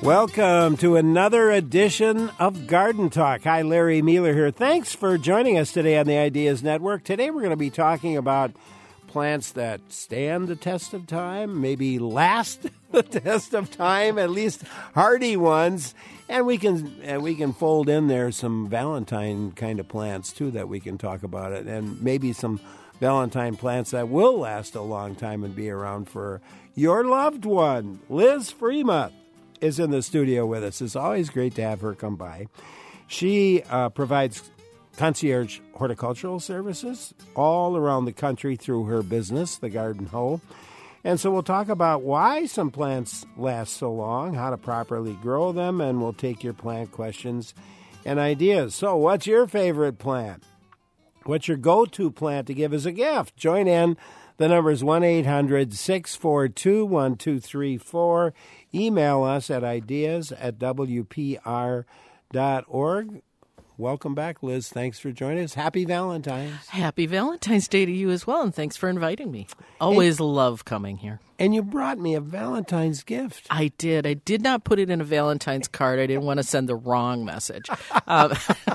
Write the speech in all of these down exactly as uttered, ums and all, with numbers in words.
Welcome to another edition of Garden Talk. Hi, Larry Mueller here. Thanks for joining us today on the Ideas Network. Today we're going to be talking about plants that stand the test of time, maybe last the test of time, at least hardy ones. And we can and we can fold in there some Valentine kind of plants, too, that we can talk about it. And maybe some Valentine plants that will last a long time and be around for your loved one. Liz Freema is in the studio with us. It's always great to have her come by. She uh, provides concierge horticultural services all around the country through her business, The Garden Hoe. And so we'll talk about why some plants last so long, how to properly grow them, and we'll take your plant questions and ideas. So what's your favorite plant? What's your go-to plant to give as a gift? Join in. The number is one eight hundred six four two one two three four. Email us at ideas at w p r dot org. Welcome back, Liz. Thanks for joining us. Happy Valentine's. Happy Valentine's Day to you as well, and thanks for inviting me. Always and, love coming here. And you brought me a Valentine's gift. I did. I did not put it in a Valentine's card. I didn't want to send the wrong message. Um,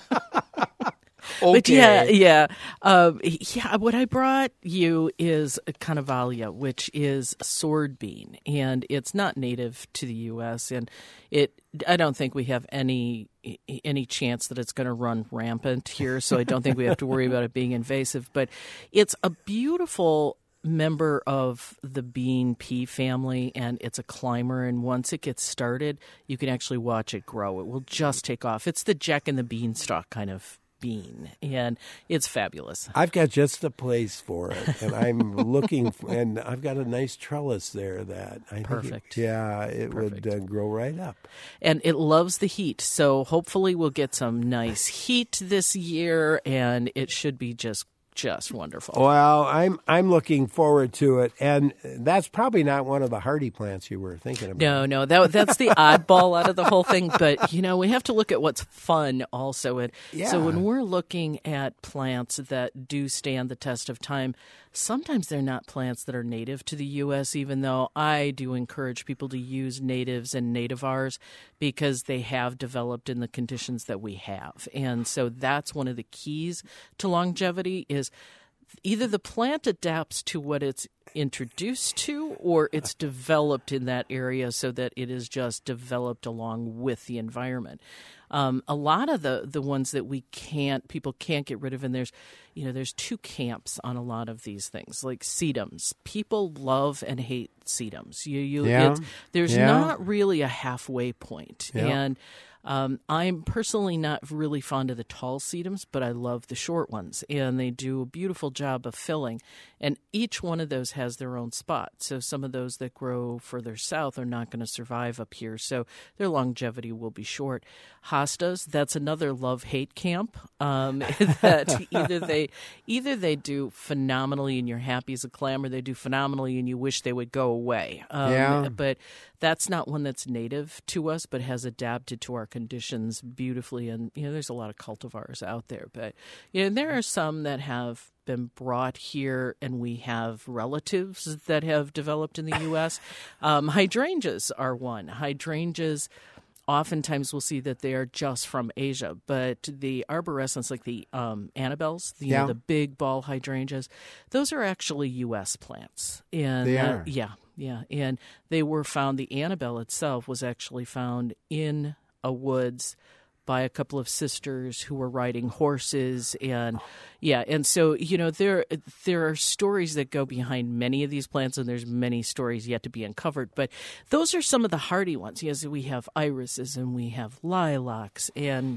Okay. But yeah, yeah, um, yeah. What I brought you is a Carnivale, which is a sword bean, and it's not native to the U S. And it, I don't think we have any any chance that it's going to run rampant here. So I don't think we have to worry about it being invasive. But it's a beautiful member of the bean pea family, and it's a climber, and once it gets started, you can actually watch it grow. It will just take off. It's the Jack and the Beanstalk kind of bean, and it's fabulous. I've got just a place for it, and I'm looking for, and I've got a nice trellis there that I Perfect. think it, yeah, it Perfect. would uh, grow right up. And it loves the heat, so hopefully we'll get some nice heat this year, and it should be just Just wonderful. Well, I'm I'm looking forward to it, and that's probably not one of the hardy plants you were thinking about. No, no, that that's the oddball out of the whole thing. But you know, we have to look at what's fun also. And yeah. So when we're looking at plants that do stand the test of time, sometimes they're not plants that are native to the U S, even though I do encourage people to use natives and nativars because they have developed in the conditions that we have. And so that's one of the keys to longevity is either the plant adapts to what it's introduced to or it's developed in that area so that it is just developed along with the environment. Um, a lot of the, the ones that we can't, people can't get rid of, and there's, you know, there's two camps on a lot of these things, like sedums. People love and hate sedums. You, you, yeah. it's, there's yeah. not really a halfway point. Yeah. And Um, I'm personally not really fond of the tall sedums, but I love the short ones, and they do a beautiful job of filling. And each one of those has their own spot. So some of those that grow further south are not going to survive up here, so their longevity will be short. Hostas, that's another love-hate camp. Um, that either they either they do phenomenally and you're happy as a clam, or they do phenomenally and you wish they would go away. Um, yeah. But that's not one that's native to us, but has adapted to our conditions beautifully. And, you know, there's a lot of cultivars out there. But, you know, there are some that have been brought here, and we have relatives that have developed in the U S. Um, hydrangeas are one. Hydrangeas, oftentimes we'll see that they are just from Asia, but the arborescens, like the um, Annabelles, the, you yeah. know, the big ball hydrangeas, those are actually U S plants. And they uh, are. yeah, yeah. And they were found, the Annabelle itself was actually found in a woods by a couple of sisters who were riding horses, and yeah, and so, you know, there there are stories that go behind many of these plants, and there's many stories yet to be uncovered, but those are some of the hardy ones. Yes, we have irises, and we have lilacs, and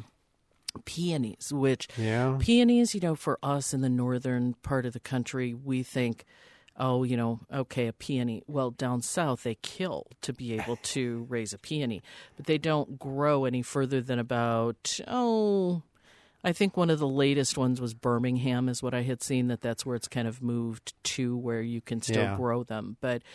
peonies, which yeah. peonies, you know, for us in the northern part of the country, we think, oh, you know, okay, a peony. Well, down south, they kill to be able to raise a peony, but they don't grow any further than about, oh, I think one of the latest ones was Birmingham is what I had seen, that that's where it's kind of moved to, where you can still yeah. grow them. But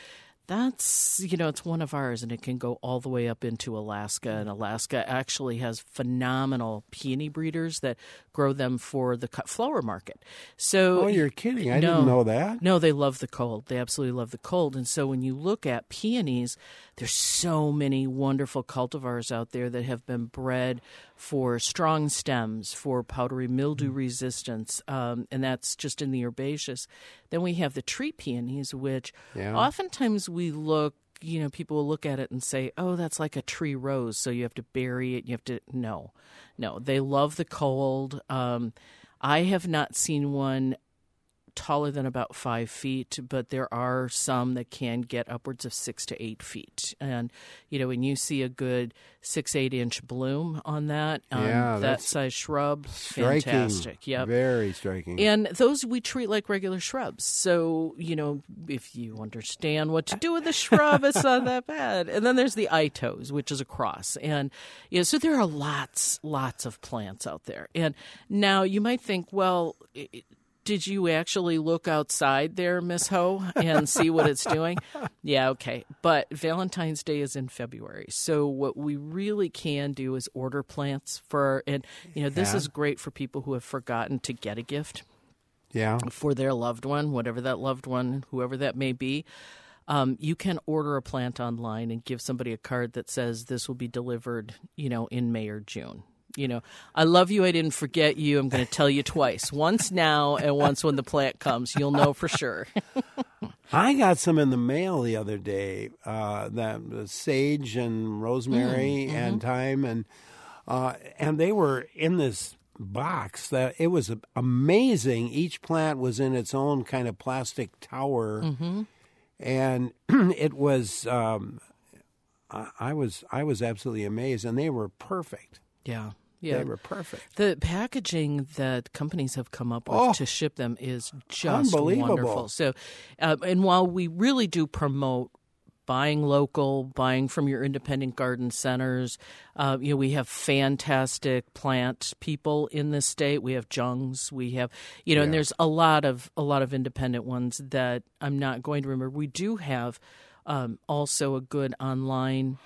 That's, you know, it's one of ours, and it can go all the way up into Alaska. And Alaska actually has phenomenal peony breeders that grow them for the cut flower market. So, oh, you're kidding. I no, didn't know that. No, they love the cold. They absolutely love the cold. And so when you look at peonies, there's so many wonderful cultivars out there that have been bred for strong stems, for powdery mildew resistance, um, and that's just in the herbaceous. Then we have the tree peonies, which yeah. oftentimes we look, you know, people will look at it and say, oh, that's like a tree rose, so you have to bury it. You have to, no, no, they love the cold. Um, I have not seen one taller than about five feet, but there are some that can get upwards of six to eight feet. And, you know, when you see a good six, eight inch bloom on that, um, yeah, that size shrub, striking. Fantastic. Yep. Very striking. And those we treat like regular shrubs. So, you know, if you understand what to do with a shrub, it's not that bad. And then there's the itos, which is a cross. And, you know, so there are lots, lots of plants out there. And now you might think, well, it, did you actually look outside there, Miss Ho, and see what it's doing? Yeah, okay. But Valentine's Day is in February. So what we really can do is order plants for, and, you know, this yeah. is great for people who have forgotten to get a gift yeah. for their loved one, whatever that loved one, whoever that may be. Um, you can order a plant online and give somebody a card that says this will be delivered, you know, in May or June. You know, I love you. I didn't forget you. I'm going to tell you twice, once now and once when the plant comes. You'll know for sure. I got some in the mail the other day, uh, that uh, sage and rosemary mm-hmm. and thyme, and uh, and they were in this box that it was amazing. Each plant was in its own kind of plastic tower, mm-hmm. and it was um, I was I was absolutely amazed, and they were perfect. Yeah. Yeah. They were perfect. The packaging that companies have come up with oh, to ship them is just unbelievable. wonderful. So, uh, and while we really do promote buying local, buying from your independent garden centers, uh, you know, we have fantastic plant people in this state. We have Jung's, we have, you know, yeah. and there's a lot of a lot of independent ones that I'm not going to remember. We do have um, also a good online.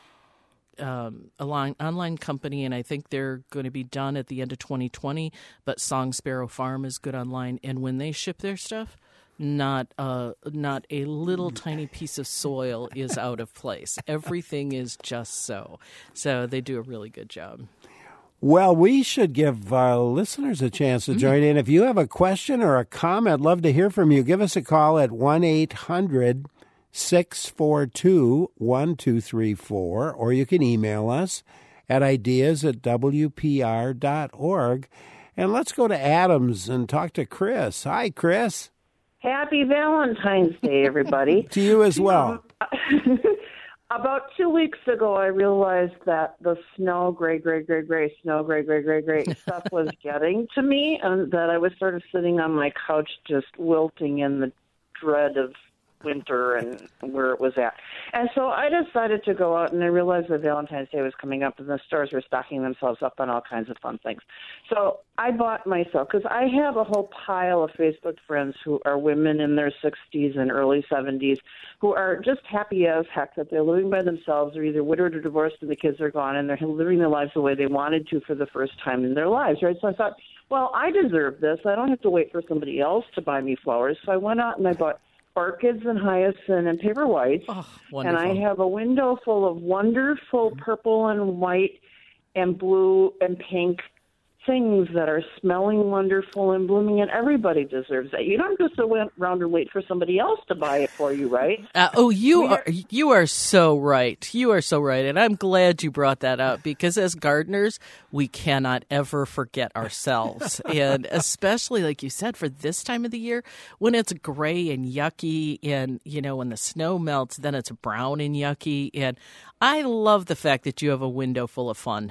Um, a line, online company, and I think they're going to be done at the end of twenty twenty, but Song Sparrow Farm is good online, and when they ship their stuff, not uh, not a little tiny piece of soil is out of place. Everything is just so. So they do a really good job. Well, we should give our listeners a chance to join mm-hmm. in. If you have a question or a comment, I'd love to hear from you. Give us a call at one eight hundred six four two, one two three four, or you can email us at ideas at w p r dot org. And let's go to Adams and talk to Chris. Hi, Chris. Happy Valentine's Day, everybody. To you as well. Um, about two weeks ago, I realized that the snow, gray, gray, gray, gray, snow, gray, gray, gray, gray stuff was getting to me, and that I was sort of sitting on my couch just wilting in the dread of winter and where it was at. And so I decided to go out, and I realized that Valentine's Day was coming up and the stores were stocking themselves up on all kinds of fun things. So I bought myself, because I have a whole pile of Facebook friends who are women in their sixties and early seventies who are just happy as heck that they're living by themselves. They're either widowed or divorced and the kids are gone, and they're living their lives the way they wanted to for the first time in their lives, right? So I thought, well, I deserve this. I don't have to wait for somebody else to buy me flowers. So I went out and I bought orchids and hyacinth and paper whites, oh, and I have a window full of wonderful purple and white and blue and pink things that are smelling wonderful and blooming, and everybody deserves that. You don't just go around and wait for somebody else to buy it for you, right? Uh, oh, you We're, are you are so right. You are so right, and I'm glad you brought that up, because as gardeners, we cannot ever forget ourselves, and especially, like you said, for this time of the year, when it's gray and yucky, and, you know, when the snow melts, then it's brown and yucky, and I love the fact that you have a window full of fun.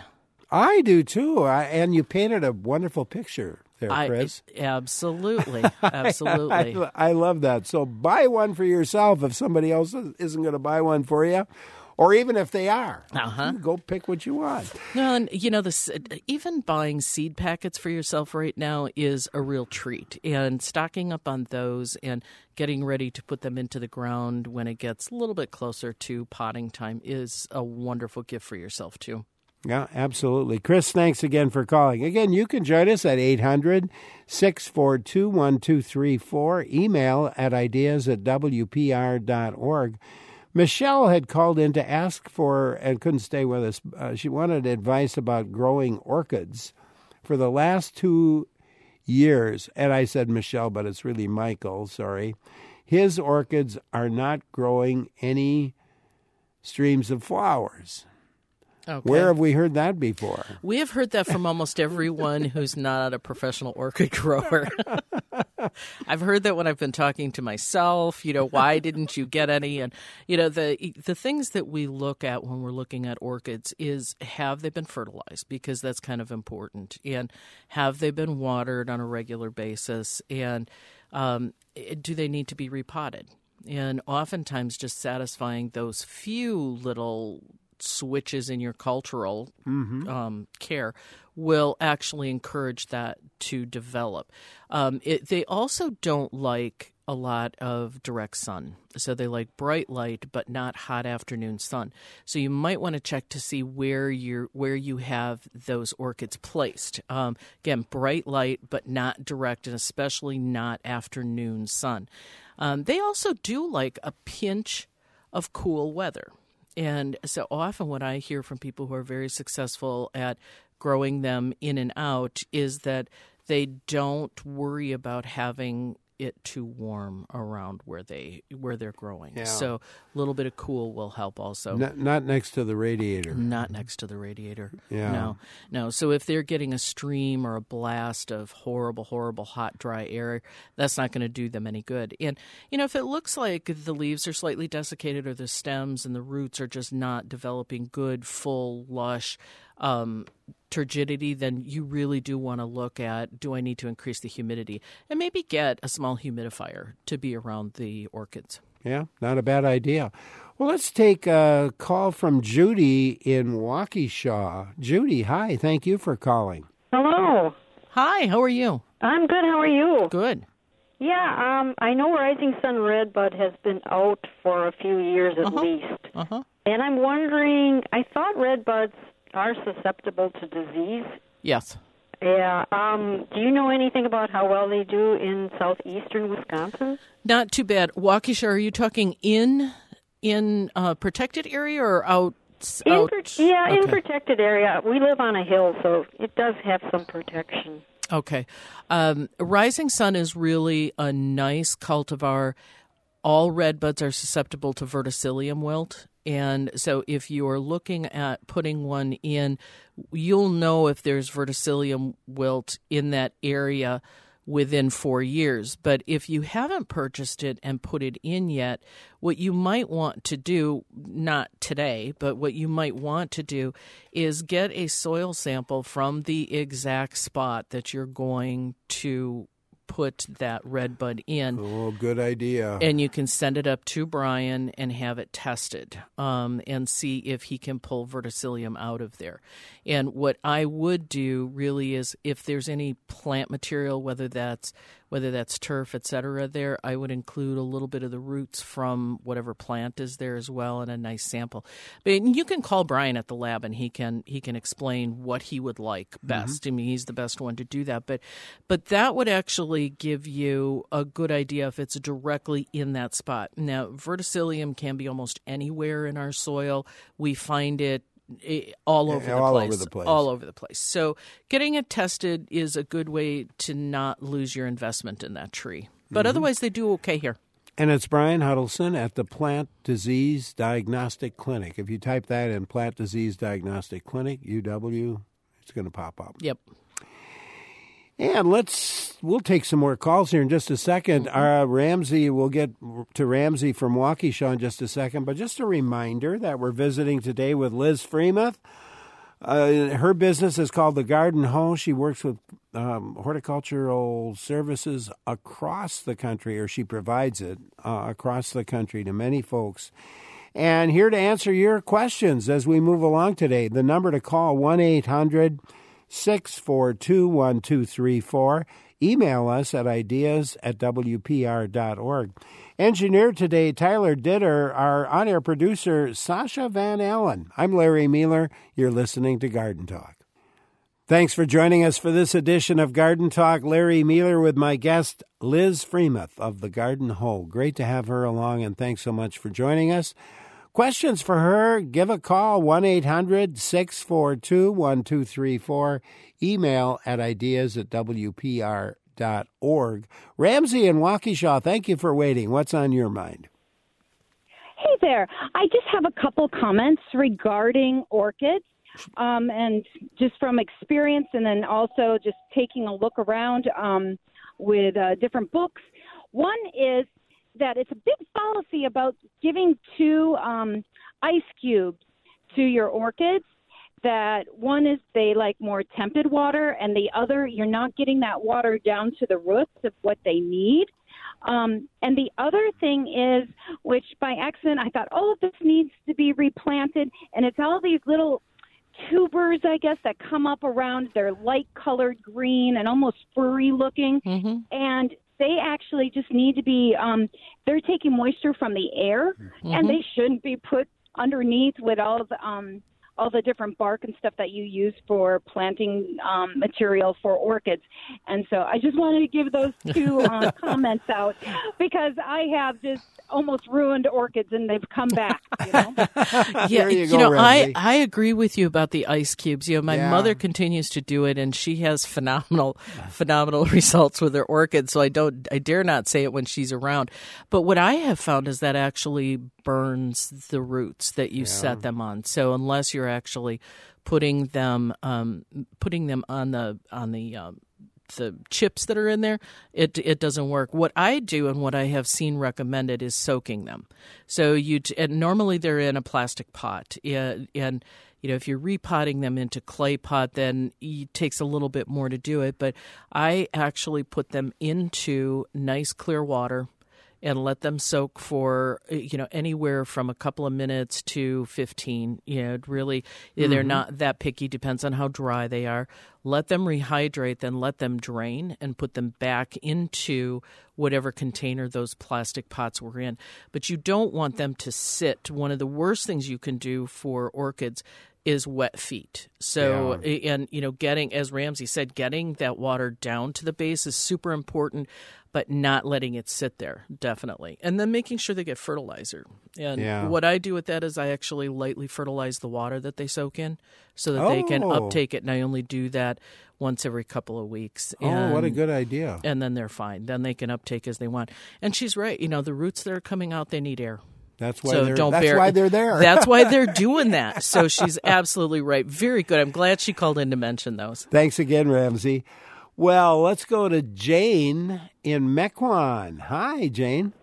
I do, too. I, and you painted a wonderful picture there, Chris. I, absolutely. Absolutely. I, I love that. So buy one for yourself if somebody else isn't going to buy one for you. Or even if they are, uh-huh. go pick what you want. No, and you know, this even buying seed packets for yourself right now is a real treat. And stocking up on those and getting ready to put them into the ground when it gets a little bit closer to potting time is a wonderful gift for yourself, too. Yeah, absolutely. Chris, thanks again for calling. Again, you can join us at eight hundred, six four two, one two three four, email at ideas at w p r dot org. Michelle had called in to ask for, and couldn't stay with us, uh, she wanted advice about growing orchids for the last two years. And I said, Michelle, but it's really Michael, sorry. His orchids are not growing any streams of flowers. Okay. Where have we heard that before? We have heard that from almost everyone who's not a professional orchid grower. I've heard that when I've been talking to myself, you know, why didn't you get any? And, you know, the the things that we look at when we're looking at orchids is, have they been fertilized? Because that's kind of important. And have they been watered on a regular basis? And um, do they need to be repotted? And oftentimes just satisfying those few little switches in your cultural mm-hmm. um, care will actually encourage that to develop. Um, it, they also don't like a lot of direct sun. So they like bright light, but not hot afternoon sun. So you might want to check to see where you're where you have those orchids placed. Um, again, bright light, but not direct, and especially not afternoon sun. Um, they also do like a pinch of cool weather. And so often what I hear from people who are very successful at growing them in and out is that they don't worry about having it too warm around where they where they're growing. Yeah. So a little bit of cool will help also. Not, not next to the radiator. Not next to the radiator. Yeah. No, no. So if they're getting a stream or a blast of horrible, horrible, hot, dry air, that's not going to do them any good. And, you know, if it looks like the leaves are slightly desiccated or the stems and the roots are just not developing good, full, lush um, turgidity, then you really do want to look at, do I need to increase the humidity? And maybe get a small humidifier to be around the orchids. Yeah, not a bad idea. Well, let's take a call from Judy in Waukesha. Judy, hi. Thank you for calling. Hello. Hi, how are you? I'm good. How are you? Good. Yeah, um, I know Rising Sun Redbud has been out for a few years at uh-huh. least. Uh-huh. And I'm wondering, I thought redbuds are susceptible to disease. Yes. Yeah. Um, do you know anything about how well they do in southeastern Wisconsin? Not too bad. Waukesha, are you talking in in uh, protected area or out? In out? per- yeah, okay. in protected area. We live on a hill, so it does have some protection. Okay. Um, Rising Sun is really a nice cultivar. All redbuds are susceptible to verticillium wilt. And so if you are looking at putting one in, you'll know if there's verticillium wilt in that area within four years. But if you haven't purchased it and put it in yet, what you might want to do, not today, but what you might want to do is get a soil sample from the exact spot that you're going to put that redbud in. Oh, good idea. And you can send it up to Brian and have it tested um, and see if he can pull verticillium out of there. And what I would do really is if there's any plant material, whether that's whether that's turf, et cetera, there, I would include a little bit of the roots from whatever plant is there as well and a nice sample. But you can call Brian at the lab and he can he can explain what he would like best. Mm-hmm. I mean, he's the best one to do that. But but that would actually give you a good idea if it's directly in that spot. Now, verticillium can be almost anywhere in our soil. We find it all over the all place. over the place. All over the place. So getting it tested is a good way to not lose your investment in that tree. But mm-hmm. otherwise, they do okay here. And it's Brian Huddleston at the Plant Disease Diagnostic Clinic. If you type that in, Plant Disease Diagnostic Clinic, U W, it's going to pop up. Yep. And let's, we'll take some more calls here in just a second. Mm-hmm. Uh, Ramsey, we'll get to Ramsey from Waukesha in just a second. But just a reminder that we're visiting today with Liz Freemuth. Uh, her business is called The Garden Hoe. She works with um, horticultural services across the country, or she provides it uh, across the country to many folks. and here to answer your questions as we move along today. The number to call, one eight hundred six four two one two three four. Email us at ideas at w p r dot org. Engineer today, Tyler Ditter. Our on-air producer, Sasha Van Allen. I'm Larry Mueller. You're listening to Garden Talk. Thanks for joining us for this edition of Garden Talk. Larry Mueller with my guest, Liz Freemuth of the Garden Hoe. Great to have her along, and thanks so much for joining us. Questions for her, give a call, one eight hundred six four two one two three four. Email at ideas at w p r dot org. Ramsey in Waukesha, thank you for waiting. What's on your mind? Hey there. I just have a couple comments regarding orchids. Um, and just from experience, and then also just taking a look around um, with uh, different books. One is that it's a big fallacy about giving two um, ice cubes to your orchids. That one is they like more tempered water, and the other you're not getting that water down to the roots of what they need. Um, and the other thing is, which by accident I thought, oh, this needs to be replanted, and it's all these little tubers, I guess, that come up around. They're light-colored green and almost furry-looking, mm-hmm. and they actually just need to be, um, they're taking moisture from the air, mm-hmm. and they shouldn't be put underneath with all of the, um, all the different bark and stuff that you use for planting um, material for orchids. And so I just wanted to give those two uh, comments out because I have just almost ruined orchids and they've come back, you know? yeah, you, you go, know, Ramsey. I, I agree with you about the ice cubes. You know, my yeah. mother continues to do it and she has phenomenal, phenomenal results with her orchids. So I don't, I dare not say it when she's around. But what I have found is that actually burns the roots that you yeah. set them on. So unless you're actually putting them, um, putting them on the, on the, um, the chips that are in there, it it doesn't work. What I do and what I have seen recommended is soaking them. So you t- and normally they're in a plastic pot, and, and you know if you're repotting them into clay pot, then it takes a little bit more to do it. But I actually put them into nice clear water and let them soak for, you know, anywhere from a couple of minutes to fifteen. You know, really, mm-hmm. they're not that picky. Depends on how dry they are. Let them rehydrate, then let them drain and put them back into whatever container those plastic pots were in. But you don't want them to sit. One of the worst things you can do for orchids is wet feet. So, yeah. and, you know, getting, as Ramsey said, getting that water down to the base is super important, but not letting it sit there, definitely. And then making sure they get fertilizer. And yeah. what I do with that is I actually lightly fertilize the water that they soak in so that oh. they can uptake it. And I only do that once every couple of weeks. And, oh, what a good idea. And then they're fine. Then they can uptake as they want. And she's right. You know, the roots that are coming out, they need air. That's why so they're don't that's bear, why they're there. That's why they're doing that. So she's absolutely right. Very good. I'm glad she called in to mention those. Thanks again, Ramsey. Well, let's go to Jane in Mequon. Hi, Jane.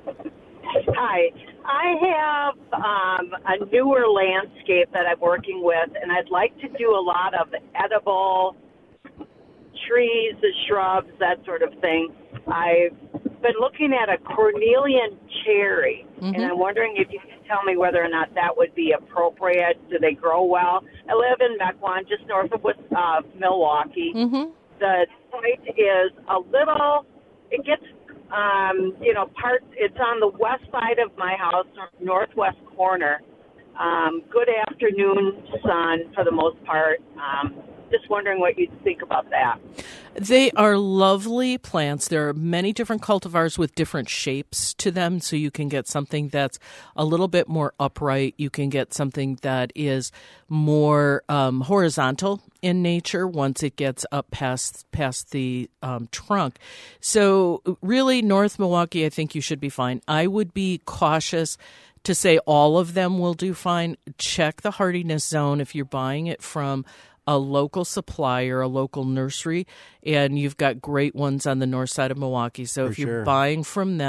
Hi. I have um, a newer landscape that I'm working with, and I'd like to do a lot of edible trees, shrubs, that sort of thing. I've been looking at a Cornelian cherry, mm-hmm. and I'm wondering if you can tell me whether or not that would be appropriate. Do they grow well? I live in Mequon, just north of uh, Milwaukee. Mm-hmm. The site is a little, it gets, um, you know, part, it's on the west side of my house, northwest corner. Um, good afternoon sun for the most part. Um, just wondering what you'd think about that. They are lovely plants. There are many different cultivars with different shapes to them, so you can get something that's a little bit more upright. You can get something that is more um, horizontal in nature once it gets up past past the um, trunk. So really, North Milwaukee, I think you should be fine. I would be cautious to say all of them will do fine. Check the hardiness zone if you're buying it from a local supplier, a local nursery, and you've got great ones on the north side of Milwaukee. So For if you're sure. buying from them,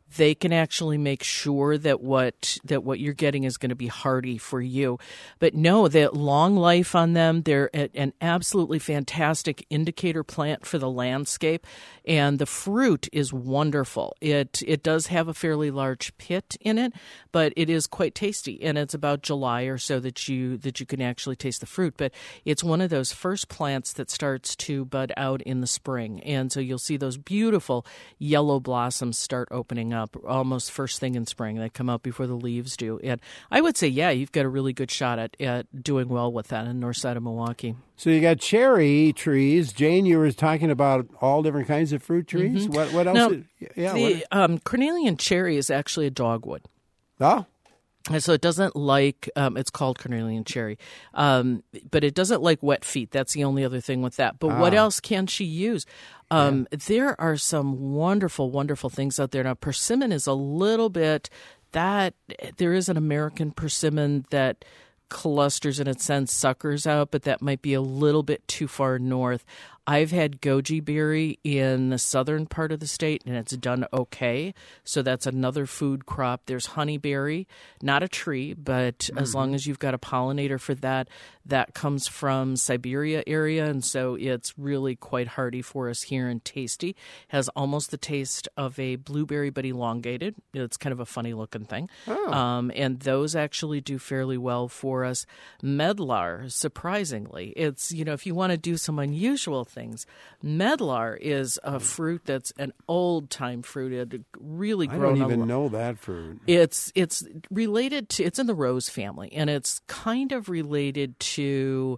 they can actually make sure that what that what you're getting is going to be hardy for you. But no, the long life on them, they're a, an absolutely fantastic indicator plant for the landscape, and the fruit is wonderful. It it does have a fairly large pit in it, but it is quite tasty, and it's about July or so that you that you can actually taste the fruit. But it's one of those first plants that starts to bud out in the spring, and so you'll see those beautiful yellow blossoms start opening up almost first thing in spring. They come out before the leaves do. And I would say, yeah, you've got a really good shot at, at doing well with that in the north side of Milwaukee. So you got cherry trees. Jane, you were talking about all different kinds of fruit trees. Mm-hmm. What what else? Now, is, yeah, the what, um, cornelian cherry is actually a dogwood. oh, And so it doesn't like, um, it's called cornelian cherry, um, but it doesn't like wet feet. That's the only other thing with that. But Ah. what else can she use? Um, yeah. There are some wonderful, wonderful things out there. Now, persimmon is a little bit, that there is an American persimmon that clusters and it sends suckers out, but that might be a little bit too far north. I've had goji berry in the southern part of the state, and it's done okay. So that's another food crop. There's honeyberry, not a tree, but mm-hmm. as long as you've got a pollinator for that, that comes from Siberia area, and so it's really quite hardy for us here and tasty. Has almost the taste of a blueberry, but elongated. It's kind of a funny-looking thing. Oh. Um, and those actually do fairly well for us. Medlar, surprisingly, it's, you know, if you want to do some unusual things, medlar is a fruit that's an old-time fruit. It really I grown don't even a, know that fruit. It's it's related to, it's in the rose family, and it's kind of related to,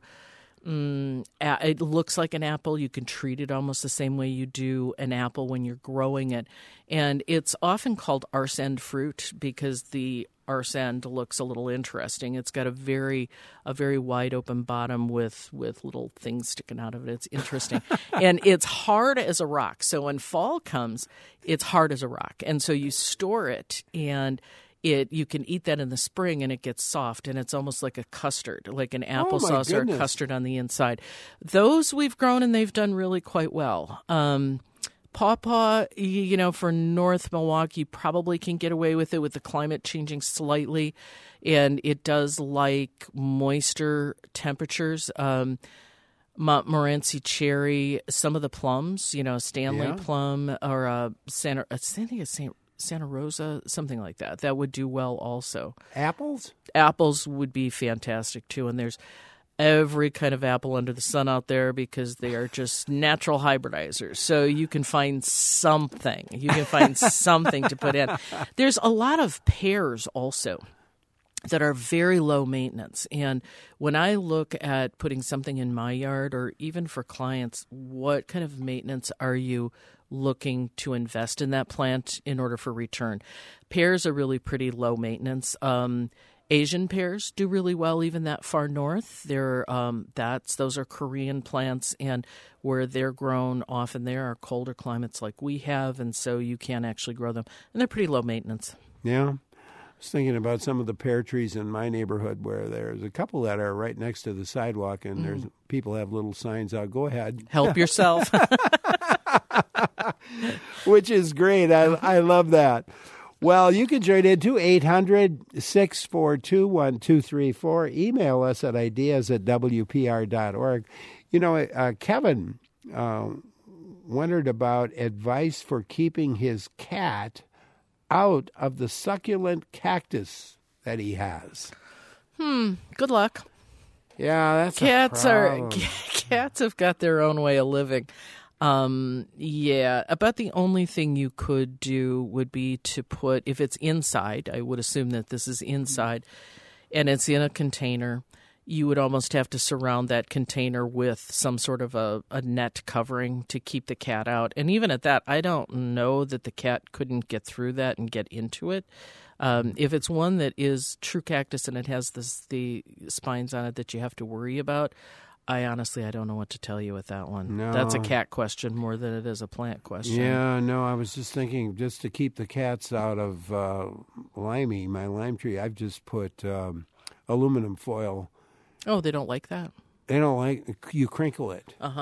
um, a, it looks like an apple. You can treat it almost the same way you do an apple when you're growing it. And it's often called arse end fruit because the arse end looks a little interesting. It's got a very a very wide open bottom with with little things sticking out of it. It's interesting. And it's hard as a rock. So when fall comes, it's hard as a rock. And so you store it, and it you can eat that in the spring, and it gets soft, and it's almost like a custard, like an applesauce or a custard on the inside. Those we've grown, and they've done really quite well. Um Pawpaw, you know, for North Milwaukee, probably can get away with it with the climate changing slightly, and it does like moister temperatures. Um, Montmorency cherry, some of the plums, you know, Stanley Yeah. plum or uh, Santa, I think it's Santa Rosa, something like that. That would do well also. Apples? Apples would be fantastic too, and there's every kind of apple under the sun out there because they are just natural hybridizers. So you can find something. You can find something to put in. There's a lot of pears also that are very low maintenance. And when I look at putting something in my yard, or even for clients, what kind of maintenance are you looking to invest in that plant in order for return? Pears are really pretty low maintenance. Um, Asian pears do really well, even that far north. They're um, that's those are Korean plants, and where they're grown, often there are colder climates like we have, and so you can actually grow them, and they're pretty low maintenance. Yeah. I was thinking about some of the pear trees in my neighborhood where there's a couple that are right next to the sidewalk, and there's people have little signs out, go ahead. Help yourself. Which is great. I, I love that. Well, you can join in too, eight hundred, six four two, one two three four. Email us at ideas at w p r dot org. You know, uh, Kevin uh, wondered about advice for keeping his cat out of the succulent cactus that he has. Hmm. Good luck. Yeah, that's Cats a are problem. cats have got their own way of living. Um, yeah, about the only thing you could do would be to put, if it's inside, I would assume that this is inside, and it's in a container, you would almost have to surround that container with some sort of a, a net covering to keep the cat out. And even at that, I don't know that the cat couldn't get through that and get into it. Um, if it's one that is true cactus and it has this, the spines on it that you have to worry about, I honestly, I don't know what to tell you with that one. No. That's a cat question more than it is a plant question. Yeah, no, I was just thinking just to keep the cats out of uh, limey, my lime tree, I've just put um, aluminum foil. Oh, they don't like that? They don't like, you crinkle it. Uh-huh.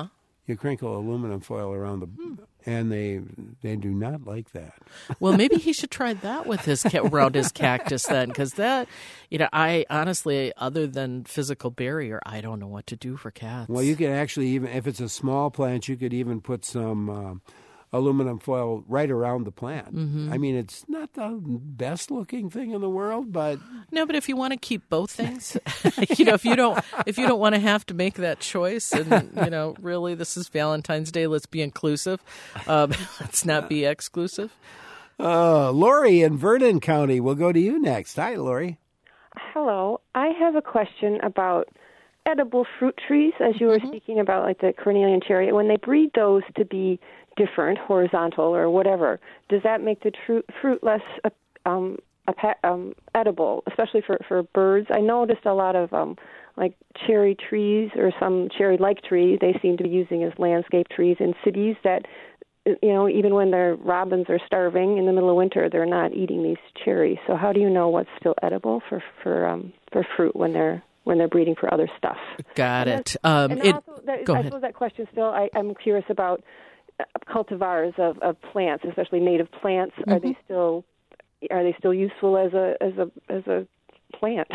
You crinkle aluminum foil around the, and they they do not like that. Well, maybe he should try that with his around his cactus then, because that, you know, I honestly, other than physical barrier, I don't know what to do for cats. Well, you could actually even, if it's a small plant, you could even put some um, aluminum foil right around the plant. Mm-hmm. I mean, it's not the best looking thing in the world, but no. But if you want to keep both things, you know, if you don't, if you don't want to have to make that choice, and you know, really, this is Valentine's Day. Let's be inclusive. Um, let's not be exclusive. Uh, Lori in Vernon County. We'll go to you next. Hi, Lori. Hello. I have a question about edible fruit trees, as you were mm-hmm. speaking about, like the carnelian cherry. When they breed those to be different, horizontal or whatever, does that make the tru- fruit less uh, um, um, edible, especially for, for birds? I noticed a lot of um, like cherry trees or some cherry-like trees they seem to be using as landscape trees in cities that, you know, even when their robins are starving in the middle of winter, they're not eating these cherries. So how do you know what's still edible for for um, for fruit when they're when they're breeding for other stuff? Got and it. Um, and it also, that, go I ahead. suppose that question still, I, I'm curious about cultivars of, of plants, especially native plants. Mm-hmm. Are they still are they still useful as a as a as a plant?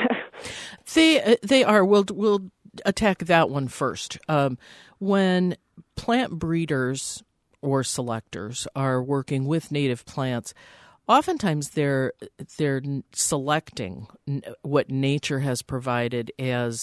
they they are. We'll we'll attack that one first. Um, when plant breeders or selectors are working with native plants, oftentimes they're they're selecting what nature has provided as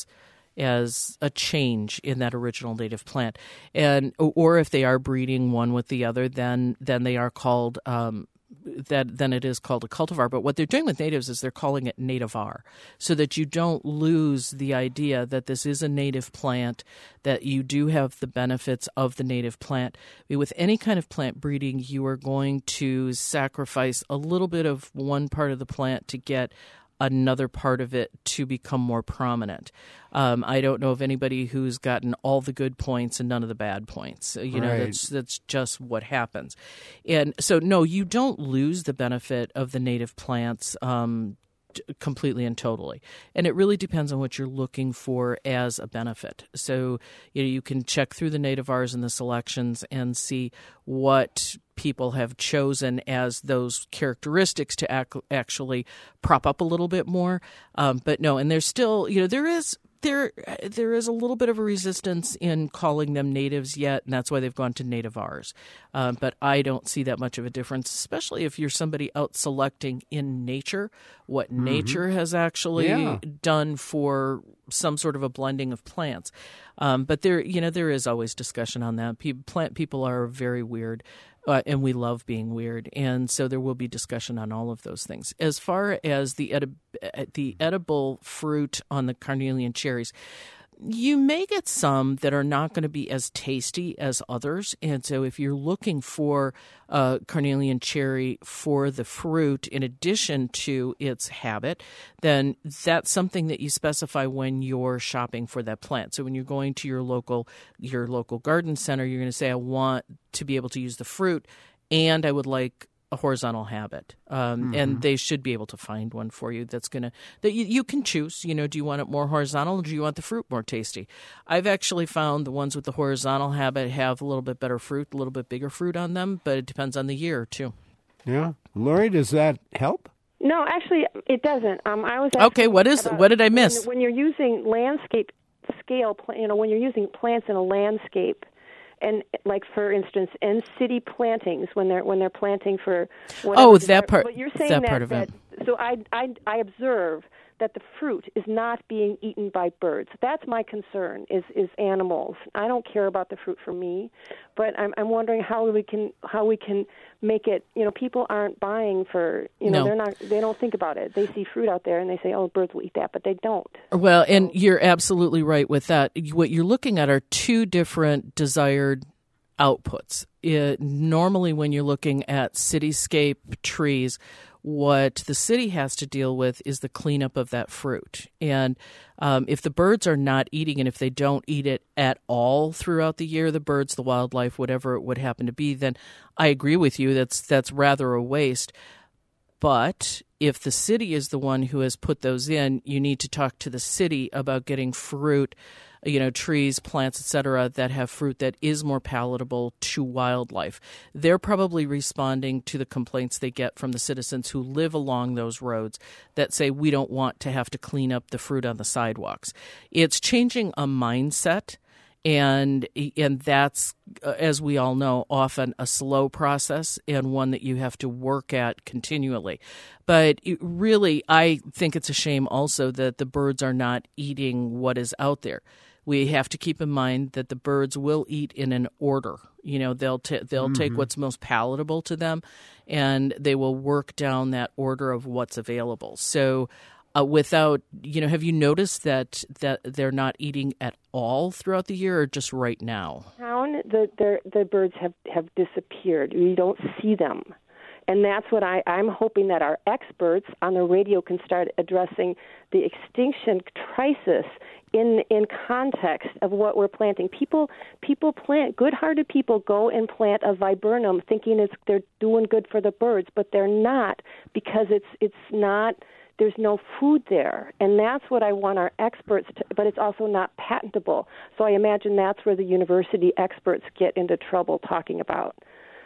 as a change in that original native plant, and or if they are breeding one with the other, then then they are called um, that then it is called a cultivar. But what they're doing with natives is they're calling it nativar, so that you don't lose the idea that this is a native plant, that you do have the benefits of the native plant. With any kind of plant breeding, you are going to sacrifice a little bit of one part of the plant to get another part of it to become more prominent. Um, I don't know of anybody who's gotten all the good points and none of the bad points. You know, right. that's that's just what happens. And so, no, you don't lose the benefit of the native plants um, completely and totally. And it really depends on what you're looking for as a benefit. So, you know, you can check through the nativars and the selections and see what people have chosen as those characteristics to ac- actually prop up a little bit more. Um, but no, and there's still, you know, there is there there is a little bit of a resistance in calling them natives yet, and that's why they've gone to nativars. Um, but I don't see that much of a difference, especially if you're somebody out selecting in nature what mm-hmm. nature has actually yeah. done for some sort of a blending of plants. Um, but there, you know, there is always discussion on that. Pe- plant people are very weird. Uh, and we love being weird, and so there will be discussion on all of those things. As far as the edi- the edible fruit on the carnelian cherries, you may get some that are not going to be as tasty as others, and so if you're looking for a carnelian cherry for the fruit in addition to its habit, then that's something that you specify when you're shopping for that plant. So when you're going to your local your local garden center, you're going to say, I want to be able to use the fruit, and I would like a horizontal habit, um, mm-hmm. and they should be able to find one for you that's gonna that you, you can choose. You know, do you want it more horizontal, or do you want the fruit more tasty? I've actually found the ones with the horizontal habit have a little bit better fruit, a little bit bigger fruit on them, but it depends on the year too. Yeah, Lori, does that help? No, actually, it doesn't. Um, I was actually okay. What is? What did I miss? When, when you're using landscape scale, you know, when you're using plants in a landscape. And like, for instance, in city plantings, when they're when they're planting for oh that part, but you're saying that, that part of that, it. So I, I I observe that the fruit is not being eaten by birds. That's my concern. Is is animals. I don't care about the fruit for me, but I'm I'm wondering how we can how we can make it. You know, people aren't buying for you know no. they're not they don't think about it. They see fruit out there and they say, oh, birds will eat that, but they don't. Well, and you're absolutely right with that. What you're looking at are two different desired outputs. It, normally, when you're looking at cityscape trees, what the city has to deal with is the cleanup of that fruit. And um, if the birds are not eating it, if they don't eat it at all throughout the year, the birds, the wildlife, whatever it would happen to be, then I agree with you. That's that's rather a waste. But if the city is the one who has put those in, you need to talk to the city about getting fruit you know, trees, plants, et cetera, that have fruit that is more palatable to wildlife. They're probably responding to the complaints they get from the citizens who live along those roads that say we don't want to have to clean up the fruit on the sidewalks. It's changing a mindset. And and that's, uh, as we all know, often a slow process and one that you have to work at continually. But it really, I think it's a shame also that the birds are not eating what is out there. We have to keep in mind that the birds will eat in an order. You know, they'll t- they'll mm-hmm. take what's most palatable to them, and they will work down that order of what's available. So. Uh, without, you know, have you noticed that that they're not eating at all throughout the year, or just right now? Town, the the, the birds have, have disappeared. You don't see them. And that's what I, I'm hoping that our experts on the radio can start addressing the extinction crisis in in context of what we're planting. People people plant, good-hearted people go and plant a viburnum thinking it's they're doing good for the birds, but they're not, because it's it's not... There's no food there, and that's what I want our experts to, but it's also not patentable. So I imagine that's where the university experts get into trouble talking about.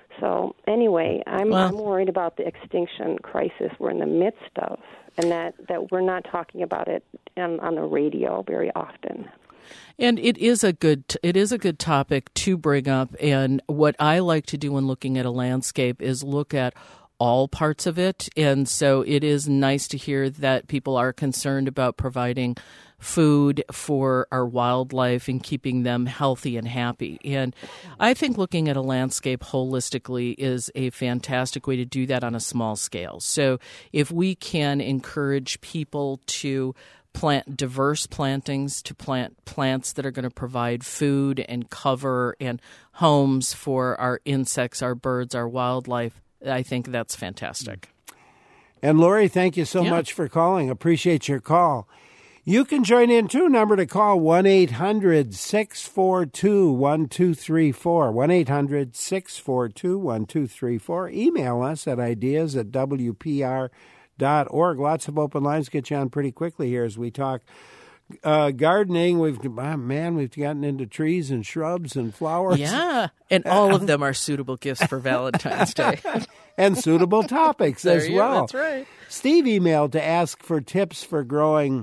So anyway, I'm, well, I'm worried about the extinction crisis we're in the midst of, and that, that we're not talking about it on, on the radio very often. And it is a good it is a good topic to bring up, and what I like to do when looking at a landscape is look at all parts of it. And so it is nice to hear that people are concerned about providing food for our wildlife and keeping them healthy and happy. And I think looking at a landscape holistically is a fantastic way to do that on a small scale. So if we can encourage people to plant diverse plantings, to plant plants that are going to provide food and cover and homes for our insects, our birds, our wildlife, I think that's fantastic. And Lori, thank you so yeah. much for calling. Appreciate your call. You can join in too. Number to call, one eight hundred six four two one two three four. one eight hundred six four two one two three four. Email us at ideas at w p r dot org. Lots of open lines. Get you on pretty quickly here as we talk Uh, gardening. We've oh man, we've gotten into trees and shrubs and flowers. Yeah, and all of them are suitable gifts for Valentine's Day. And suitable topics there as you, well. That's right. Steve emailed to ask for tips for growing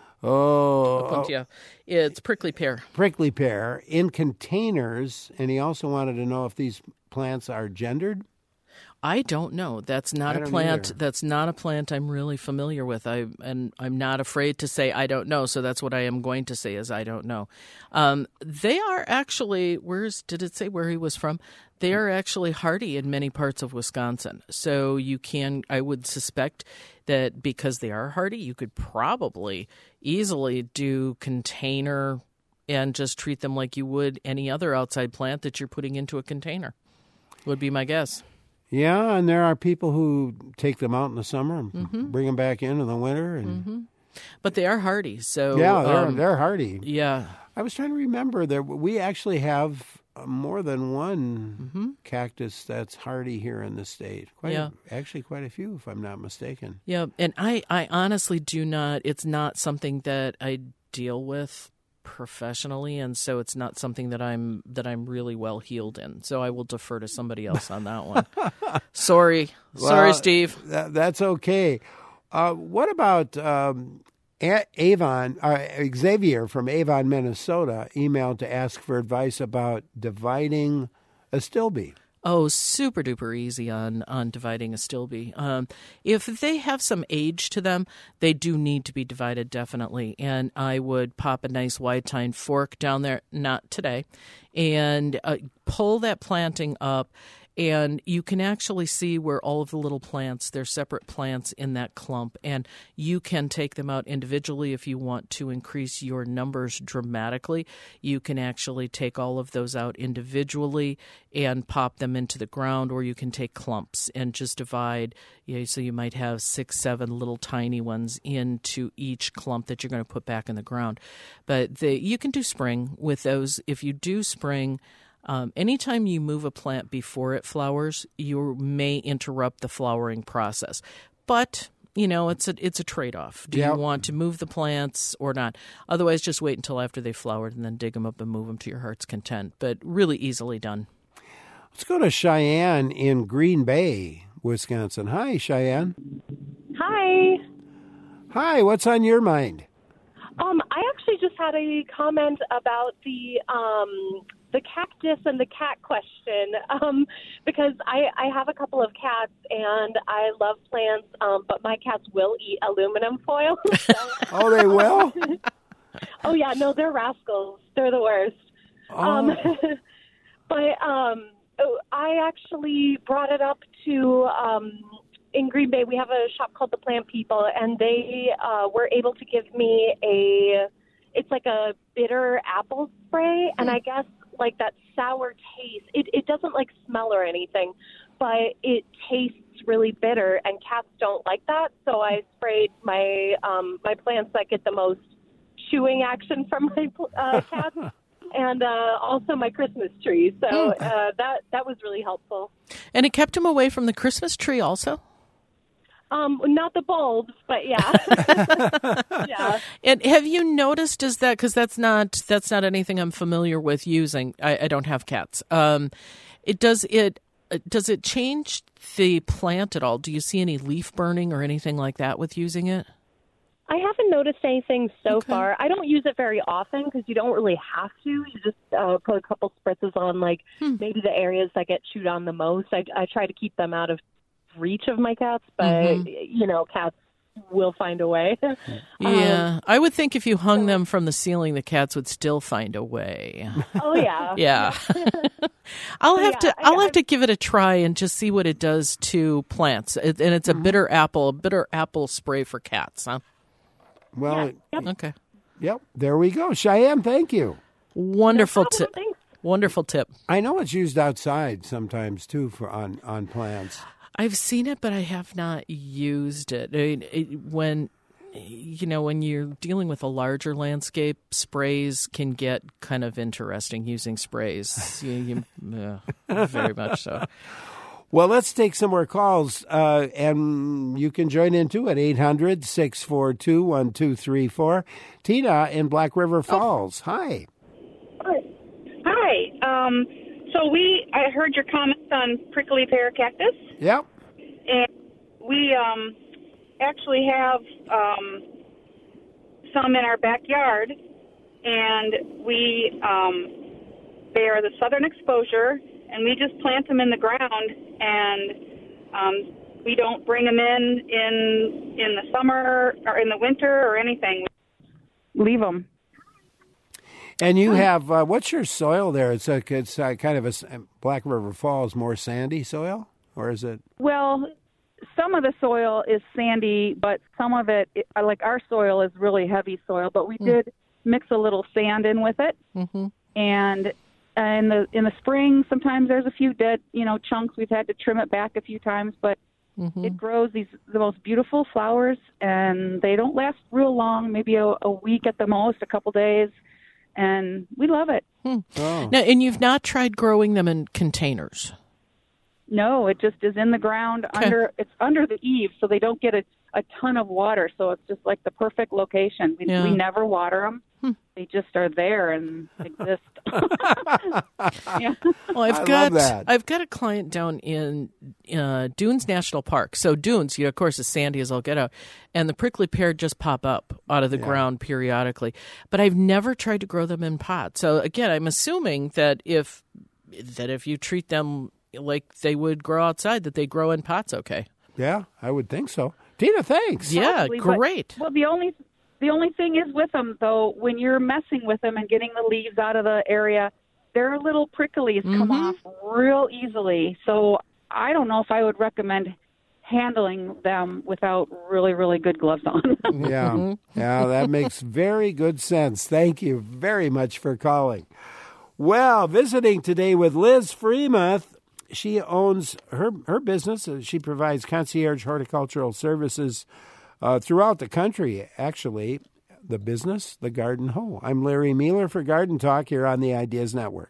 oh, yeah, it's prickly pear. Prickly pear in containers, and he also wanted to know if these plants are gendered. I don't know. That's not I a plant. either. That's not a plant I'm really familiar with. I and I'm not afraid to say I don't know. So that's what I am going to say is I don't know. Um, they are actually. Where's did it say where he was from? They are actually hardy in many parts of Wisconsin. So you can. I would suspect that because they are hardy, you could probably easily do container and just treat them like you would any other outside plant that you're putting into a container. Would be my guess. Yeah, and there are people who take them out in the summer and mm-hmm. bring them back in in the winter. And mm-hmm. But they are hardy. So yeah, they're, um, they're hardy. Yeah. I was trying to remember that we actually have more than one mm-hmm. cactus that's hardy here in the state. Quite yeah. a, actually quite a few, if I'm not mistaken. Yeah, and I, I honestly do not, it's not something that I deal with professionally, and so it's not something that I'm that I'm really well heeled in. So I will defer to somebody else on that one. Sorry, well, sorry, Steve. That, that's okay. Uh, what about um, A- Avon? Uh, Xavier from Avon, Minnesota, emailed to ask for advice about dividing a stilby. Oh, super duper easy on, on dividing a stilby. Um, if they have some age to them, they do need to be divided, definitely. And I would pop a nice wide tine fork down there, not today, and uh, pull that planting up. And you can actually see where all of the little plants, they're separate plants in that clump. And you can take them out individually if you want to increase your numbers dramatically. You can actually take all of those out individually and pop them into the ground, or you can take clumps and just divide. You know, so you might have six, seven little tiny ones into each clump that you're going to put back in the ground. But the, you can do spring with those. If you do spring, Um, anytime you move a plant before it flowers, you may interrupt the flowering process. But you know, it's a it's a trade-off. Do Yep. you want to move the plants or not? Otherwise, just wait until after they've flowered and then dig them up and move them to your heart's content. But really easily done. Let's go to Cheyenne in Green Bay, Wisconsin. Hi, Cheyenne. Hi. Hi, what's on your mind? Um, I actually just had a comment about the um, the cactus and the cat question um, because I, I have a couple of cats and I love plants, um, but my cats will eat aluminum foil. So. Oh, they will? Oh, yeah. No, they're rascals. They're the worst. Oh. Um, but um, I actually brought it up to um, in Green Bay. We have a shop called The Plant People, and they uh, were able to give me a, it's like a bitter apple spray, and I guess like that sour taste. It, it doesn't like smell or anything, but it tastes really bitter, and cats don't like that. So I sprayed my um, my plants that get the most chewing action from my uh, cats. And uh, also my Christmas tree. So uh, that that was really helpful. And it kept him away from the Christmas tree also? Um, not the bulbs, but yeah. yeah. And have you noticed, is that, because that's not, that's not anything I'm familiar with using. I, I don't have cats. Um, it does it does it change the plant at all? Do you see any leaf burning or anything like that with using it? I haven't noticed anything so Okay. far. I don't use it very often because you don't really have to. You just uh, put a couple spritzes on, like Hmm. maybe the areas that get chewed on the most. I, I try to keep them out of reach of my cats, but Mhm. you know, cats will find a way. Yeah, Um, I would think if you hung them from the ceiling, the cats would still find a way. oh yeah, Yeah, I'll have Yeah, to. I- I'll have I- to give it a try and just see what it does to plants. It, and it's a bitter apple, a bitter apple spray for cats. Huh? Well, Okay, yep, there we go. Cheyenne, thank you. wonderful No problem, tip. thanks. Wonderful tip. I know it's used outside sometimes, too, for on, on plants. I've seen it, but I have not used it. I mean, it. When, you know, when you're dealing with a larger landscape, sprays can get kind of interesting using sprays. you, you, yeah, very much so. Well, let's take some more calls, uh, and you can join in, too, at eight hundred, six four two, one two three four. Tina in Black River Falls. Hi. Hi. Um, so we, I heard your comments on prickly pear cactus, Yep. and we um, actually have um, some in our backyard, and we um, they are the southern exposure, and we just plant them in the ground, and um, we don't bring them in in in the summer or in the winter or anything. Leave them. And you have, uh, what's your soil there? It's, a, it's uh kind of a, s- Black River Falls, more sandy soil? Or is it? Well, some of the soil is sandy, but some of it, it like our soil is really heavy soil, but we Mm. did mix a little sand in with it. Mm-hmm. And uh, in the in the spring, sometimes there's a few dead, you know, chunks. We've had to trim it back a few times, but Mm-hmm. it grows these the most beautiful flowers, and they don't last real long, maybe a, a week at the most, a couple days, and we love it. Hmm. Oh. Now, and you've not tried growing them in containers? No, it just is in the ground Okay. under it's under the eaves, so they don't get a, a ton of water. So it's just like the perfect location. We, Yeah. we never water them; Hmm. they just are there and exist. yeah. Well, I've I love got that. I've got a client down in uh, Dunes National Park. So Dunes, you know, of course, is sandy as all get out, and the prickly pear just pop up out of the Yeah. ground periodically. But I've never tried to grow them in pots. So again, I'm assuming that if that if you treat them like they would grow outside, that they grow in pots. Okay. Yeah, I would think so. Tina, thanks. Yeah, Probably, but- great. Well, the only the only thing is with them though, when you're messing with them and getting the leaves out of the area, their little pricklies come Mhm. off real easily. So I don't know if I would recommend handling them without really, really good gloves on. Yeah, yeah, that makes very good sense. Thank you very much for calling. Well, visiting today with Liz Freemuth. She owns her her business. She provides concierge horticultural services uh, throughout the country, actually. The business, the Garden Hoe. I'm Larry Mueller for Garden Talk here on the Ideas Network.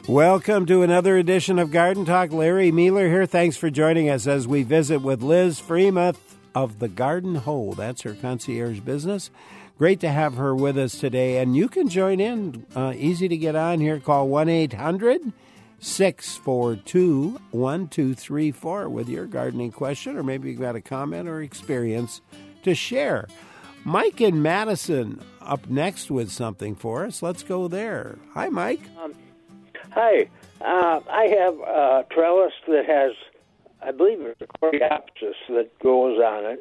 Welcome to another edition of Garden Talk. Larry Mueller here. Thanks for joining us as we visit with Liz Freemuth of the Garden Hoe. That's her concierge business. Great to have her with us today. And you can join in. Uh, easy to get on here. Call one eight hundred six four two one two three four with your gardening question, or maybe you've got a comment or experience to share. Mike in Madison up next with something for us. Let's go there. Hi, Mike. Um, Hi, uh, I have a trellis that has, I believe it's a coreopsis that grows on it,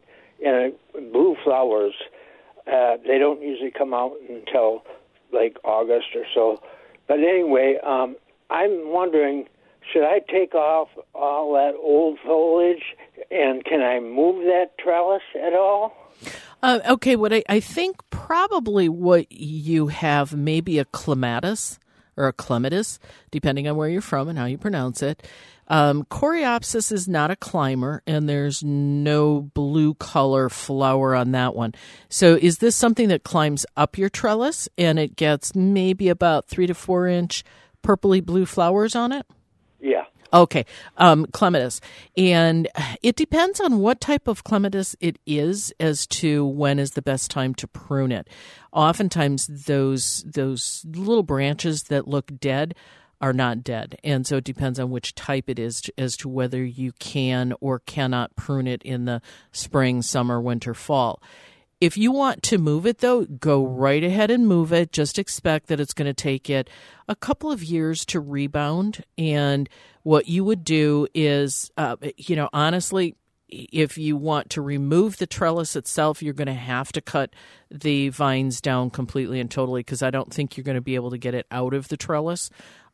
and blue flowers. Uh, they don't usually come out until like August or so. But anyway, um, I'm wondering, should I take off all that old foliage, and can I move that trellis at all? Uh, okay, what I, I think probably what you have maybe a clematis or a clematis, depending on where you're from and how you pronounce it. Um, Coreopsis is not a climber, and there's no blue color flower on that one. So is this something that climbs up your trellis, and it gets maybe about three to four inch purpley blue flowers on it? Yeah. Okay, um, clematis. And it depends on what type of clematis it is as to when is the best time to prune it. Oftentimes, those those little branches that look dead are not dead. And so it depends on which type it is to, as to whether you can or cannot prune it in the spring, summer, winter, fall. If you want to move it, though, go right ahead and move it. Just expect that it's going to take it a couple of years to rebound. And what you would do is, uh, you know, honestly, if you want to remove the trellis itself, you're going to have to cut the vines down completely and totally, because I don't think you're going to be able to get it out of the trellis.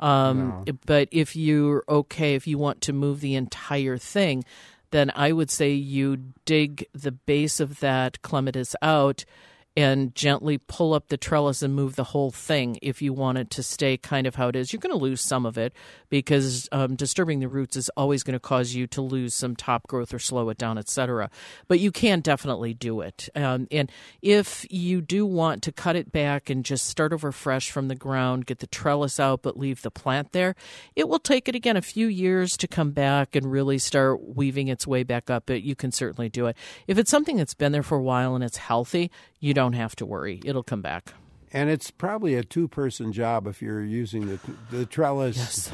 Um, no. But if you're okay, if you want to move the entire thing, then I would say you dig the base of that clematis out and gently pull up the trellis and move the whole thing if you want it to stay kind of how it is. You're going to lose some of it because um, disturbing the roots is always going to cause you to lose some top growth or slow it down, et cetera. But you can definitely do it. Um, and if you do want to cut it back and just start over fresh from the ground, get the trellis out but leave the plant there, it will take it, again, a few years to come back and really start weaving its way back up. But you can certainly do it. If it's something that's been there for a while and it's healthy, you don't have to worry. It'll come back. And it's probably a two-person job if you're using the the trellis. Yes,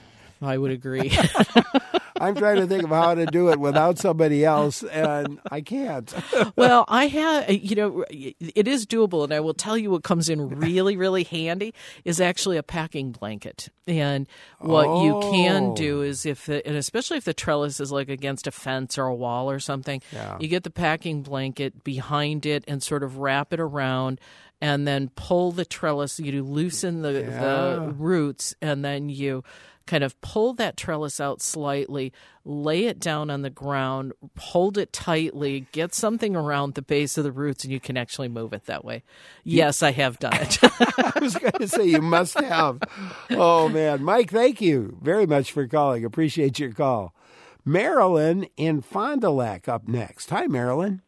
I would agree. I'm trying to think of how to do it without somebody else, and I can't. Well, I have, you know, it is doable, and I will tell you what comes in really, really handy is actually a packing blanket. And what oh. you can do is, if, the, and especially if the trellis is like against a fence or a wall or something, yeah. you get the packing blanket behind it and sort of wrap it around, and then pull the trellis. You loosen the, yeah. the roots, and then you kind of pull that trellis out slightly, lay it down on the ground, hold it tightly, get something around the base of the roots, and you can actually move it that way. Yes, I have done it. I was going to say you must have. Oh, man. Mike, thank you very much for calling. Appreciate your call. Marilyn in Fond du Lac up next. Hi, Marilyn.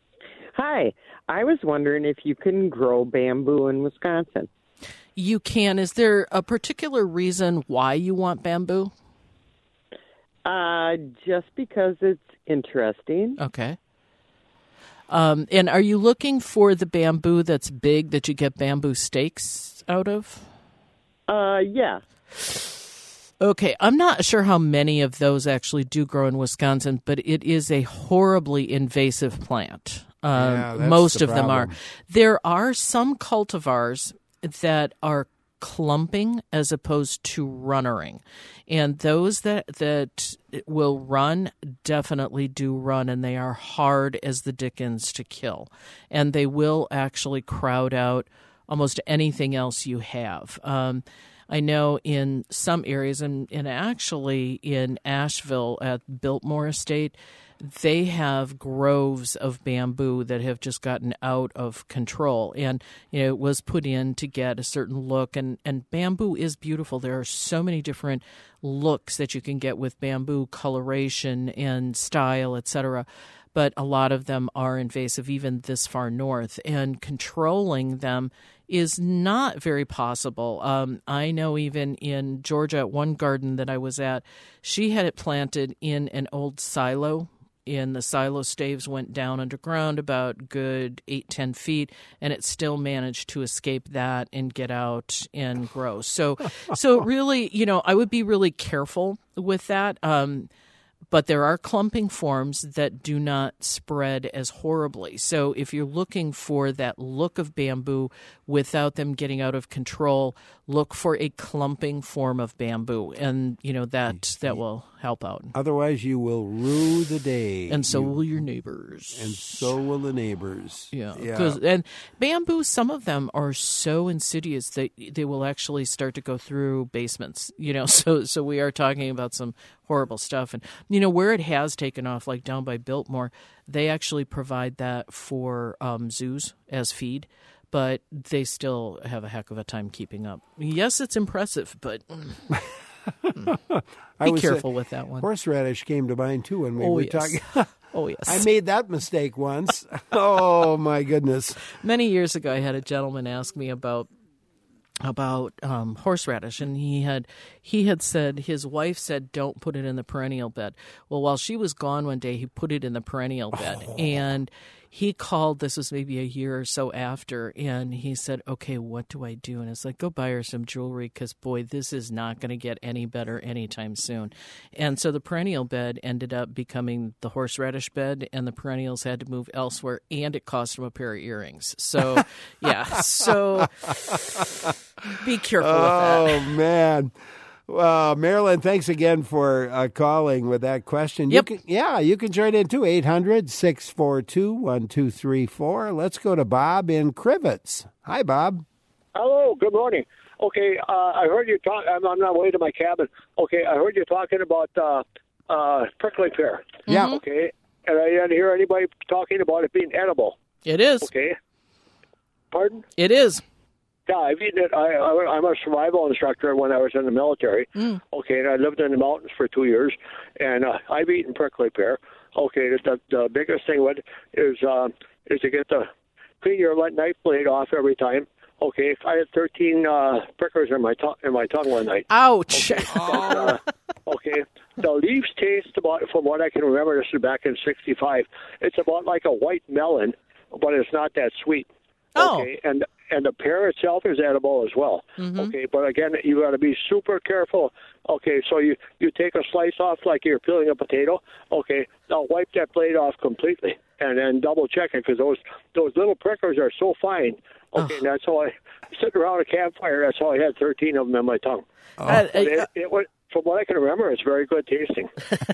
Hi. I was wondering if you can grow bamboo in Wisconsin. You can. Is there a particular reason why you want bamboo? Uh, just because it's interesting. Okay. Um, and are you looking for the bamboo that's big that you get bamboo stakes out of? Uh, yeah. Okay. I'm not sure how many of those actually do grow in Wisconsin, but it is a horribly invasive plant. Uh, yeah, most the of problem. them are. There are some cultivars that are clumping as opposed to runnering. And those that that will run definitely do run, and they are hard as the dickens to kill. And they will actually crowd out almost anything else you have. Um, I know in some areas, and, and actually in Asheville at Biltmore Estate, they have groves of bamboo that have just gotten out of control. And, you know, it was put in to get a certain look. And, and bamboo is beautiful. There are so many different looks that you can get with bamboo, coloration and style, et cetera. But a lot of them are invasive, even this far north. And controlling them is not very possible. Um, I know even in Georgia, at one garden that I was at, she had it planted in an old silo. And the silo staves went down underground about good eight, ten feet, and it still managed to escape that and get out and grow. So, so really, you know, I would be really careful with that. Um, but there are clumping forms that do not spread as horribly. So if you're looking for that look of bamboo without them getting out of control, look for a clumping form of bamboo, and you know that that will help out. Otherwise, you will rue the day, and so you, will your neighbors, and so will the neighbors. Yeah, yeah. And bamboo, some of them are so insidious that they will actually start to go through basements. You know, so so we are talking about some horrible stuff. And you know where it has taken off, like down by Biltmore, they actually provide that for um, zoos as feed. But they still have a heck of a time keeping up. Yes, it's impressive, but mm, be careful say, with that one. Horseradish came to mind, too, when we oh, were yes. talking. Oh, yes. I made that mistake once. Oh, my goodness. Many years ago, I had a gentleman ask me about about um, horseradish, and he had he had said his wife said don't put it in the perennial bed. Well, while she was gone one day, he put it in the perennial bed, oh. and he called. This was maybe a year or so after, and he said, "Okay, what do I do?" And it's like, "Go buy her some jewelry, because boy, this is not going to get any better anytime soon." And so the perennial bed ended up becoming the horseradish bed, and the perennials had to move elsewhere, and it cost him a pair of earrings. So, yeah, so be careful oh, with that. Oh man. Uh, Marilyn, thanks again for uh, calling with that question. Yep. You can, yeah, you can join in too, eight hundred, six four two, one two three four. Let's go to Bob in Crivets. Hi, Bob. Hello, good morning. Okay, uh, I heard you talk. I'm on my way to my cabin. Okay, I heard you talking about uh, uh, prickly pear. Yeah. Okay, and I didn't hear anybody talking about it being edible. It is. Okay. Pardon? It is. Yeah, I've eaten it. I, I, I'm a survival instructor when I was in the military. Mm. Okay, and I lived in the mountains for two years, and uh, I've eaten prickly pear. Okay, the, the biggest thing with is uh, is to get the clean your knife blade off every time. Okay, I had thirteen uh, prickers in my tongue in my tongue one night. Ouch! Okay, but, uh, okay, the leaves taste about, from what I can remember, this is back in sixty-five. It's about like a white melon, but it's not that sweet. Oh. Okay, and and the pear itself is edible as well. Mm-hmm. Okay, but again, you got to be super careful. Okay, so you, you take a slice off like you're peeling a potato. Okay, now wipe that blade off completely, and then double check it, because those those little prickers are so fine. Okay, and that's how I sitting around a campfire. That's how I had thirteen of them in my tongue. Oh. Uh, uh, it, it was, from what I can remember, it's very good tasting.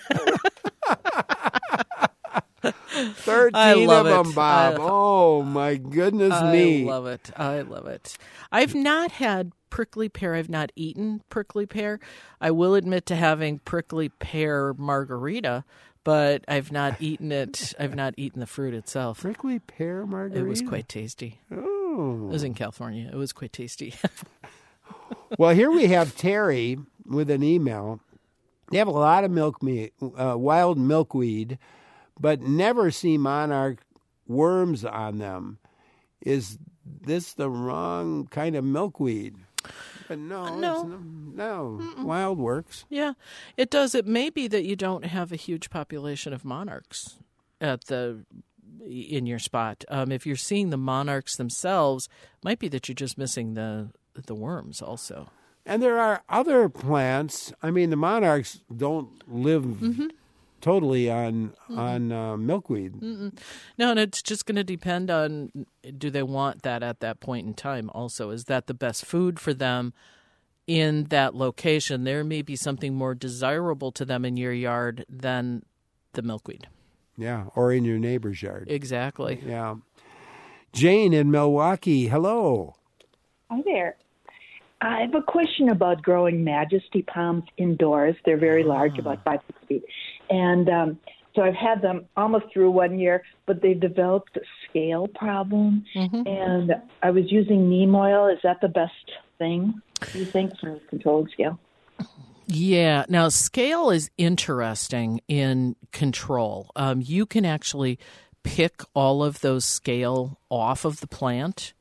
Thirteen of it. them, Bob. I, oh my goodness I me! I love it. I love it. I've not had prickly pear. I've not eaten prickly pear. I will admit to having prickly pear margarita, but I've not eaten it. I've not eaten the fruit itself. Prickly pear margarita. It was quite tasty. Oh, it was in California. It was quite tasty. Well, here we have Terry with an email. They have a lot of milkweed, uh, wild milkweed, but never see monarch worms on them. Is this the wrong kind of milkweed? But no, no, it's no, no. Wild works. Yeah, it does. It may be that you don't have a huge population of monarchs at the in your spot. Um, if you're seeing the monarchs themselves, it might be that you're just missing the the worms also. And there are other plants. I mean, the monarchs don't live mm-hmm. totally on mm-hmm. on uh, milkweed. Mm-mm. No, and it's just going to depend on, do they want that at that point in time also? Is that the best food for them in that location? There may be something more desirable to them in your yard than the milkweed. Yeah, or in your neighbor's yard. Exactly. Yeah. Jane in Milwaukee, hello. Hi there. I have a question about growing majesty palms indoors. They're very large, about five, six feet. And um, so I've had them almost through one year, but they've developed a scale problem. Mm-hmm. And I was using neem oil. Is that the best thing, do you think, for controlling scale? Yeah. Now, scale is interesting in control. Um, you can actually pick all of those scale off of the plant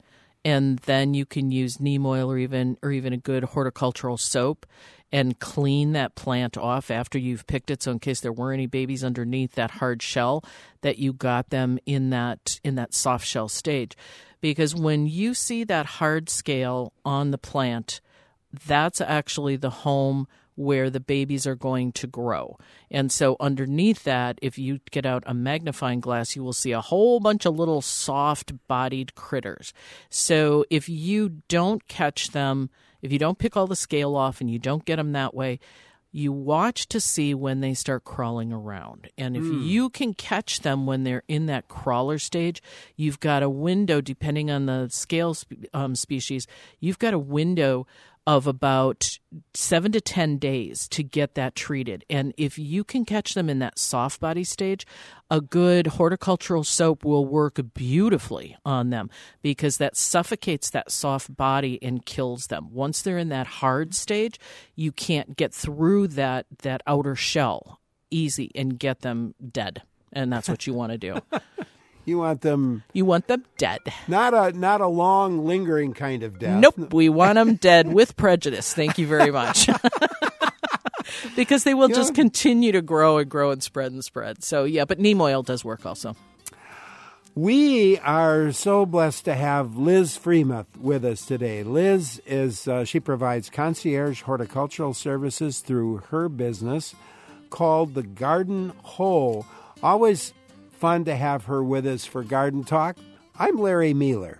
and then you can use neem oil or even or even a good horticultural soap and clean that plant off after you've picked it. So in case there were any babies underneath that hard shell, that you got them in that in that soft shell stage. Because when you see that hard scale on the plant, that's actually the home where the babies are going to grow. And so underneath that, if you get out a magnifying glass, you will see a whole bunch of little soft-bodied critters. So if you don't catch them, if you don't pick all the scale off and you don't get them that way, you watch to see when they start crawling around. And if mm. you can catch them when they're in that crawler stage, you've got a window, depending on the scale um, species, you've got a window of about seven to ten days to get that treated. And if you can catch them in that soft body stage, a good horticultural soap will work beautifully on them because that suffocates that soft body and kills them. Once they're in that hard stage, you can't get through that, that outer shell easy and get them dead. And that's what you want to do. You want them... You want them dead. Not a not a long, lingering kind of death. Nope. We want them dead with prejudice. Thank you very much. Because they will yeah. just continue to grow and grow and spread and spread. So, yeah, but neem oil does work also. We are so blessed to have Liz Freemuth with us today. Liz is, uh, she provides concierge horticultural services through her business called The Garden Hoe. Always fun to have her with us for Garden Talk. I'm Larry Mueller.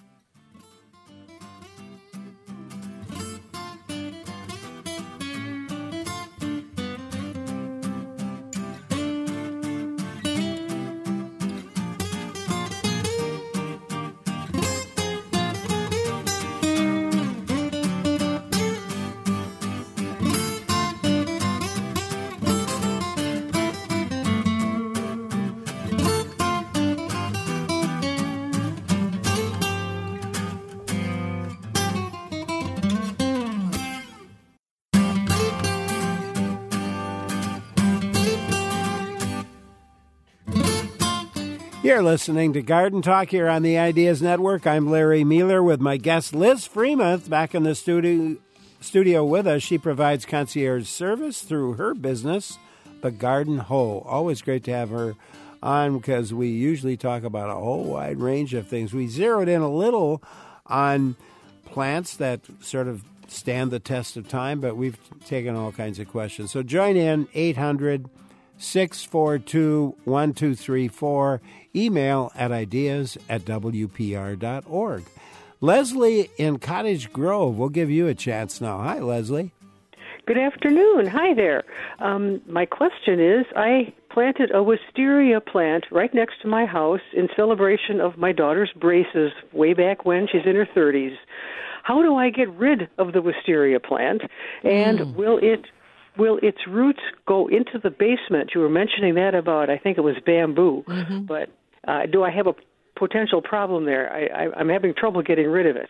You're listening to Garden Talk here on the Ideas Network. I'm Larry Mueller with my guest Liz Freemuth back in the studio studio with us. She provides concierge service through her business, The Garden Hoe. Always great to have her on because we usually talk about a whole wide range of things. We zeroed in a little on plants that sort of stand the test of time, but we've taken all kinds of questions. So join in, eight hundred, six four two, one two three four. Email at ideas at w p r dot org. Leslie in Cottage Grove, we'll give you a chance now. Hi, Leslie. Good afternoon. Hi there. Um, my question is, I planted a wisteria plant right next to my house in celebration of my daughter's braces way back when. She's in her thirties. How do I get rid of the wisteria plant? And mm. will it will its roots go into the basement? You were mentioning that about, I think it was bamboo, mm-hmm. but Uh, do I have a potential problem there? I, I, I'm having trouble getting rid of it.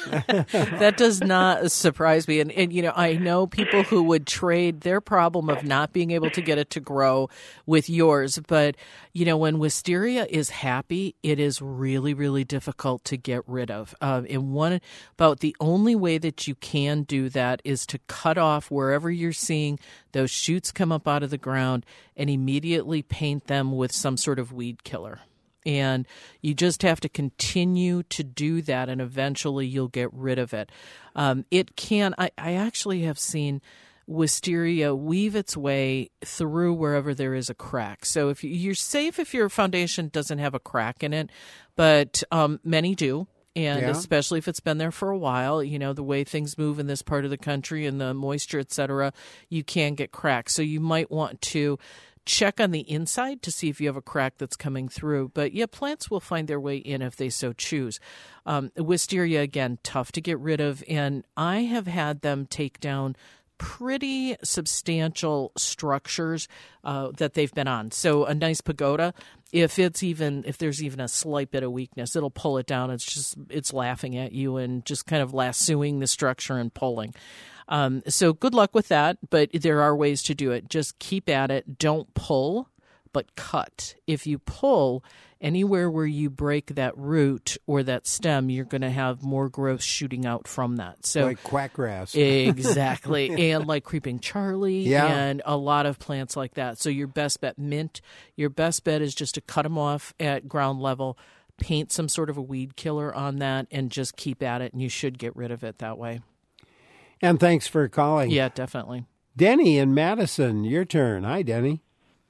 That does not surprise me. And, and, you know, I know people who would trade their problem of not being able to get it to grow with yours. But, you know, when wisteria is happy, it is really, really difficult to get rid of. Uh, and one about the only way that you can do that is to cut off wherever you're seeing those shoots come up out of the ground and immediately paint them with some sort of weed killer. And you just have to continue to do that, and eventually you'll get rid of it. Um, it can, I, I actually have seen wisteria weave its way through wherever there is a crack. So if you, you're safe if your foundation doesn't have a crack in it, but um, many do. And yeah. especially if it's been there for a while, you know, the way things move in this part of the country and the moisture, et cetera, you can get cracks. So you might want to check on the inside to see if you have a crack that's coming through. But yeah, plants will find their way in if they so choose. Um, wisteria, again, tough to get rid of. And I have had them take down pretty substantial structures uh, that they've been on. So a nice pagoda, if it's even if there's even a slight bit of weakness, it'll pull it down. It's just it's laughing at you and just kind of lassoing the structure and pulling. Um, so good luck with that, but there are ways to do it. Just keep at it. Don't pull. but cut. If you pull anywhere where you break that root or that stem, you're going to have more growth shooting out from that. So like quackgrass. Exactly. And like creeping Charlie yeah. and a lot of plants like that. So your best bet, mint, your best bet is just to cut them off at ground level, paint some sort of a weed killer on that, and just keep at it, and you should get rid of it that way. And thanks for calling. Yeah, definitely. Denny in Madison, your turn. Hi, Denny.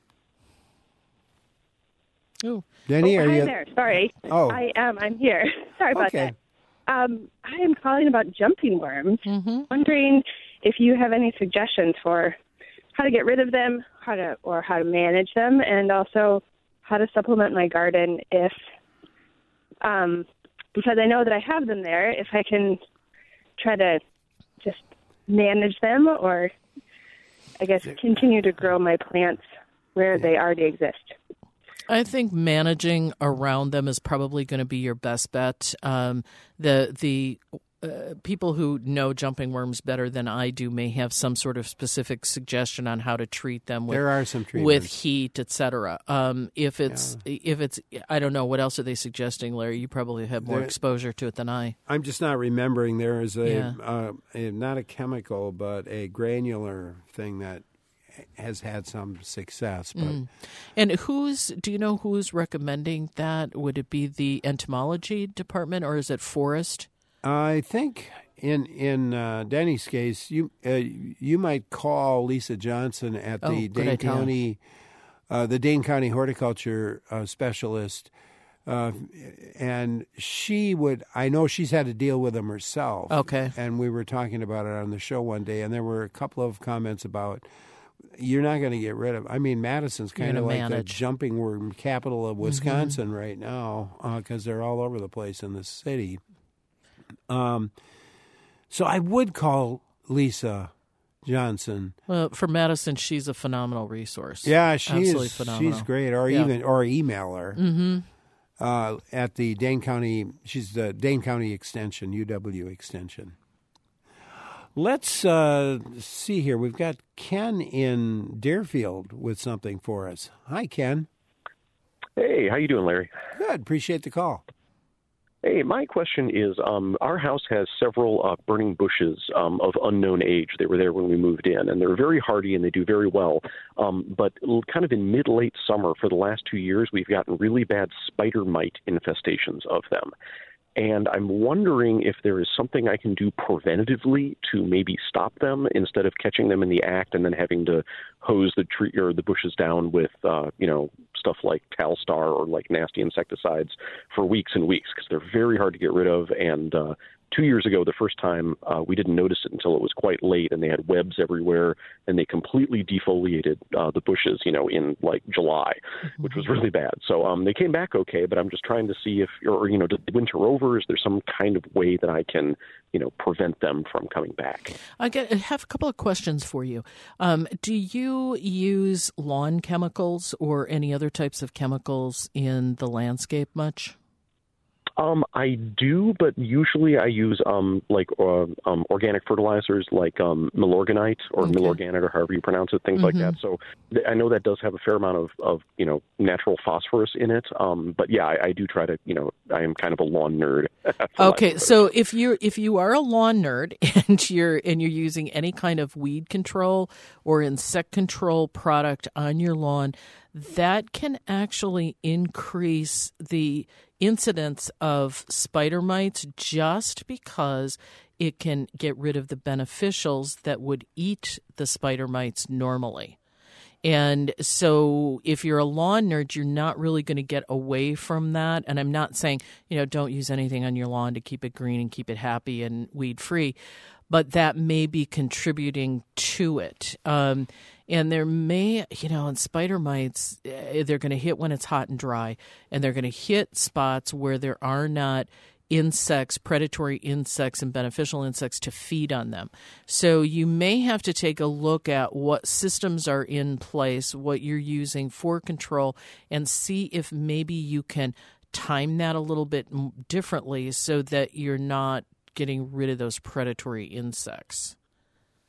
Oh, Denny, oh, are hi you? there. Sorry. Oh, I am. I'm here. Sorry about okay. that. Um, I am calling about jumping worms. Mm-hmm. Wondering if you have any suggestions for how to get rid of them, how to or how to manage them, and also how to supplement my garden if, um, because I know that I have them there. If I can try to just manage them, or I guess continue to grow my plants where they already exist. I think managing around them is probably going to be your best bet. Um, the the uh, people who know jumping worms better than I do may have some sort of specific suggestion on how to treat them with, there are some treatments. with heat, et cetera. Um, if it's yeah. if it's I don't know, what else are they suggesting, Larry? You probably have more there, exposure to it than I. I'm just not remembering. There is a, yeah. uh, a not a chemical, but a granular thing that has had some success. But mm. And who's, do you know who's recommending that? Would it be the entomology department or is it forest? I think in in uh, Denny's case, you uh, you might call Lisa Johnson at oh, the Dane idea. County, uh, the Dane County horticulture uh, specialist, uh, and she would. I know she's had to deal with them herself. Okay, and we were talking about it on the show one day, and there were a couple of comments about. You're not going to get rid of. I mean, Madison's kind of like manage. the jumping worm capital of Wisconsin mm-hmm. right now because uh, they're all over the place in the city. Um, so I would call Lisa Johnson. Well, for Madison, she's a phenomenal resource. Yeah, she Absolutely is. Phenomenal. She's great. Or yeah. even or email her mm-hmm. uh, at the Dane County. She's the Dane County Extension, U W Extension. Let's uh, see here. We've got Ken in Deerfield with something for us. Hi, Ken. Hey, how you doing, Larry? Good. Appreciate the call. Hey, my question is, um, our house has several uh, burning bushes um, of unknown age. They were there when we moved in, and they're very hardy and they do very well. Um, but kind of in mid-late summer for the last two years, we've gotten really bad spider mite infestations of them. And I'm wondering if there is something I can do preventatively to maybe stop them instead of catching them in the act and then having to hose the tree or the bushes down with, uh, you know, stuff like Talstar or like nasty insecticides for weeks and weeks because they're very hard to get rid of. And uh, two years ago, the first time, uh, we didn't notice it until it was quite late, and they had webs everywhere, and they completely defoliated uh, the bushes, you know, in like July, which was really bad. So um, they came back okay, but I'm just trying to see if, or, you know, did the winter over? Is there some kind of way that I can, you know, prevent them from coming back? I get, I have a couple of questions for you. Um, do you use lawn chemicals or any other types of chemicals in the landscape much? Um, I do, but usually I use um, like uh, um, organic fertilizers like um, Milorganite or okay. Milorganite or however you pronounce it, things mm-hmm. like that. So th- I know that does have a fair amount of, of you know, natural phosphorus in it. Um, but yeah, I, I do try to, you know, I am kind of a lawn nerd. Okay, so if you're if you are a lawn nerd and you're and you're using any kind of weed control or insect control product on your lawn, that can actually increase the incidence of spider mites just because it can get rid of the beneficials that would eat the spider mites normally. And so if you're a lawn nerd, you're not really going to get away from that. And I'm not saying, you know, don't use anything on your lawn to keep it green and keep it happy and weed free, but that may be contributing to it. Um, and there may, you know, and spider mites, they're going to hit when it's hot and dry, and they're going to hit spots where there are not insects, predatory insects and beneficial insects to feed on them. So you may have to take a look at what systems are in place, what you're using for control, and see if maybe you can time that a little bit differently so that you're not getting rid of those predatory insects.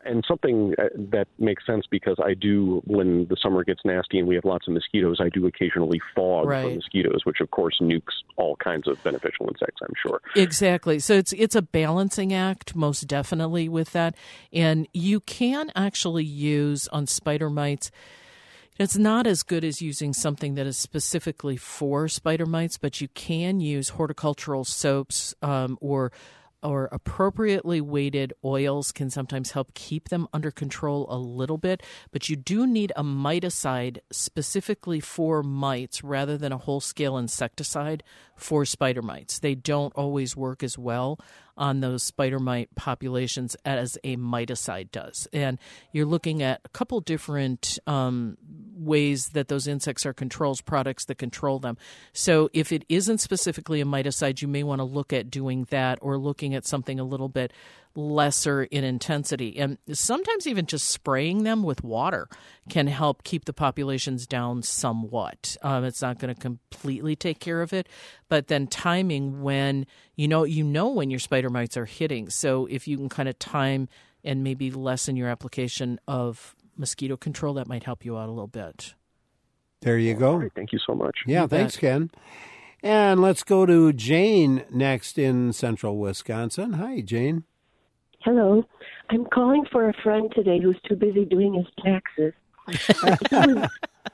And something that makes sense because I do, when the summer gets nasty and we have lots of mosquitoes, I do occasionally fog right. for mosquitoes, which of course nukes all kinds of beneficial insects, I'm sure. Exactly. So it's it's a balancing act, most definitely, with that. And you can actually use on spider mites. It's not as good as using something that is specifically for spider mites, but you can use horticultural soaps um, or or appropriately weighted oils can sometimes help keep them under control a little bit. But you do need a miticide specifically for mites rather than a whole-scale insecticide for spider mites. They don't always work as well on those spider mite populations as a miticide does. And you're looking at a couple different um, ways that those insects are controls, products that control them. So if it isn't specifically a miticide, you may want to look at doing that or looking at something a little bit lesser in intensity. And sometimes even just spraying them with water can help keep the populations down somewhat. Um, it's not going to completely take care of it, but then timing when, you know, you know when your spider mites are hitting. So if you can kind of time and maybe lessen your application of mosquito control, that might help you out a little bit. There you go. Right, thank you so much. Yeah, You thanks, bet. Ken. And let's go to Jane next in central Wisconsin. Hi, Jane. Hello. I'm calling for a friend today who's too busy doing his taxes. he, would,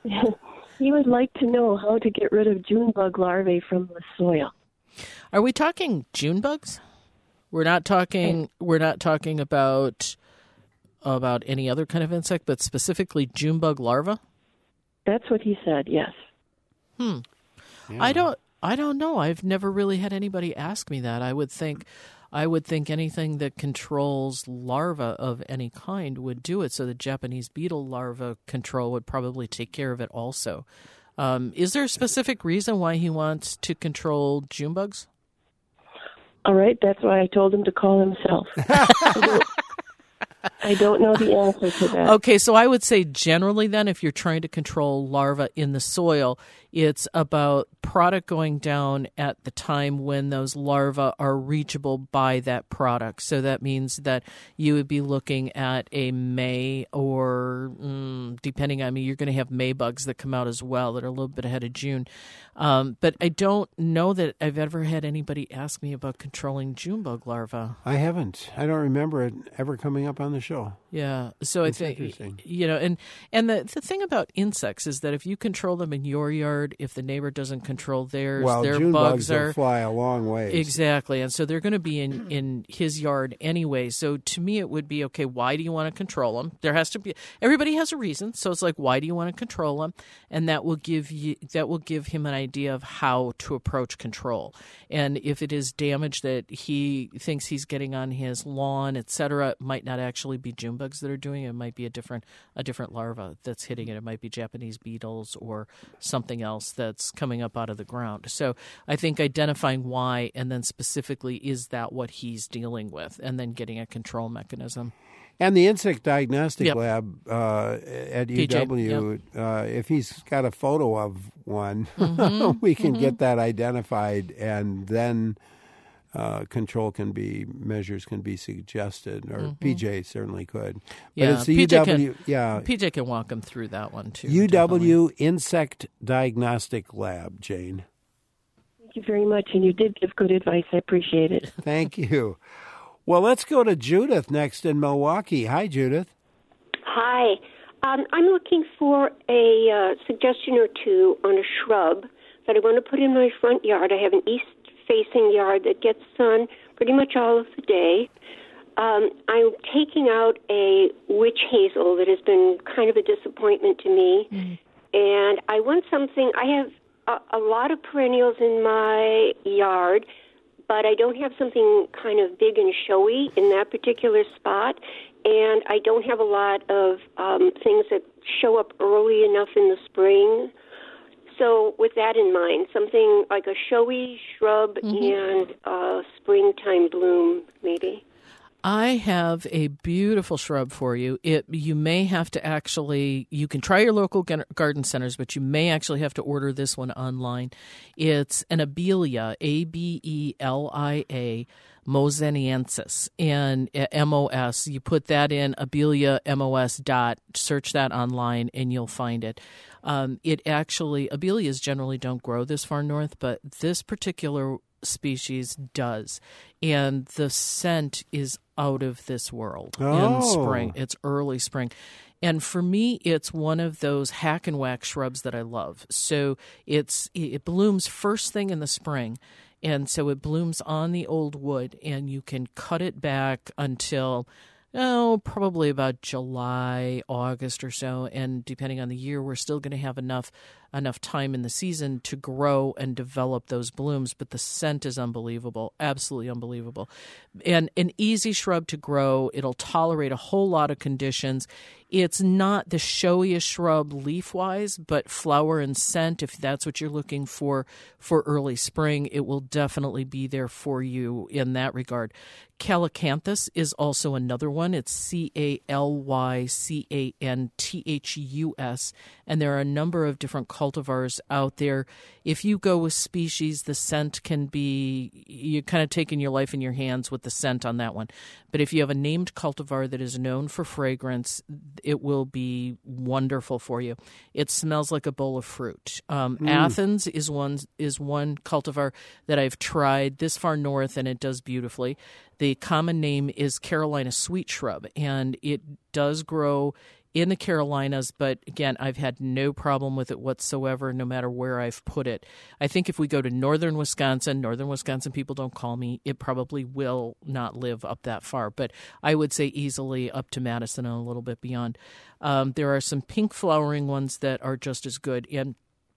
he would like to know how to get rid of June bug larvae from the soil. Are we talking June bugs? We're not talking. We're not talking about about any other kind of insect, but specifically June bug larva. That's what he said. Yes. Hmm. Yeah. I don't. I don't know. I've never really had anybody ask me that. I would think. I would think anything that controls larva of any kind would do it. So the Japanese beetle larva control would probably take care of it also. Um, is there a specific reason why he wants to control June bugs? All right. That's why I told him to call himself. I don't know the answer to that. Okay, so I would say generally then if you're trying to control larvae in the soil, it's about product going down at the time when those larvae are reachable by that product. So that means that you would be looking at a May or, mm, depending on, I mean, you're going to have May bugs that come out as well that are a little bit ahead of June. Um, but I don't know that I've ever had anybody ask me about controlling June bug larvae. I haven't. I don't remember it ever coming up on the show. Yeah, so That's I think, interesting. you know, and, and the, the thing about insects is that if you control them in your yard, if the neighbor doesn't control theirs, Well, their June bugs, bugs are will fly a long ways. Exactly, and so they're going to be in, in his yard anyway. So to me, it would be, okay, why do you want to control them? There has to be, everybody has a reason, so it's like, why do you want to control them? And that will give you, that will give him an idea of how to approach control. And if it is damage that he thinks he's getting on his lawn, et cetera, it might not actually be June bugs that are doing it. It might be a different a different larva that's hitting it. It might be Japanese beetles or something else that's coming up out of the ground. So I think identifying why and then specifically is that what he's dealing with and then getting a control mechanism. And the Insect Diagnostic Yep. Lab uh, at P J, U W, yep. uh, if he's got a photo of one, Mhm, we can mhm. get that identified, and then uh, control can be, measures can be suggested, or Mhm. P J certainly could. But Yeah, it's the P J U W, can, yeah, P J can walk him through that one too. U W definitely. Insect Diagnostic Lab, Jane. Thank you very much, and you did give good advice. I appreciate it. Thank you. Well, let's go to Judith next in Milwaukee. Hi, Judith. Hi. Um, I'm looking for a uh, suggestion or two on a shrub that I want to put in my front yard. I have an east-facing yard that gets sun pretty much all of the day. Um, I'm taking out a witch hazel that has been kind of a disappointment to me. Mm-hmm. And I want something, I have a, a lot of perennials in my yard, but I don't have something kind of big and showy in that particular spot. And I don't have a lot of um, things that show up early enough in the spring. So with that in mind, something like a showy shrub Mm-hmm. and a springtime bloom, maybe. I have a beautiful shrub for you. It you may have to actually you can try your local garden centers, but you may actually have to order this one online. It's an Abelia, A B E L I A, moseniensis, and M O S. You put that in Abelia M O S dot, search that online, and you'll find it. Um, it actually Abelias generally don't grow this far north, but this particular species does, and the scent is out of this world oh. in spring. It's early spring, and for me it's one of those hack and whack shrubs that I love. So it's it blooms first thing in the spring, and so it blooms on the old wood, and you can cut it back until oh, probably about July, August or so, and depending on the year, we're still going to have enough enough time in the season to grow and develop those blooms. But the scent is unbelievable, absolutely unbelievable. And an easy shrub to grow. It'll tolerate a whole lot of conditions. It's not the showiest shrub leaf-wise, but flower and scent, if that's what you're looking for for early spring, it will definitely be there for you in that regard. Calycanthus is also another one. It's C A L Y C A N T H U S, and there are a number of different cultivars out there. If you go with species, the scent can be, you're kind of taking your life in your hands with the scent on that one. But if you have a named cultivar that is known for fragrance, it will be wonderful for you. It smells like a bowl of fruit. Um, mm. Athens is one is one cultivar that I've tried this far north, and it does beautifully. The common name is Carolina sweet shrub, and it does grow in the Carolinas, but again, I've had no problem with it whatsoever, no matter where I've put it. I think if we go to northern Wisconsin, northern Wisconsin people don't call me, it probably will not live up that far, but I would say easily up to Madison and a little bit beyond. Um, there are some pink flowering ones that are just as good, and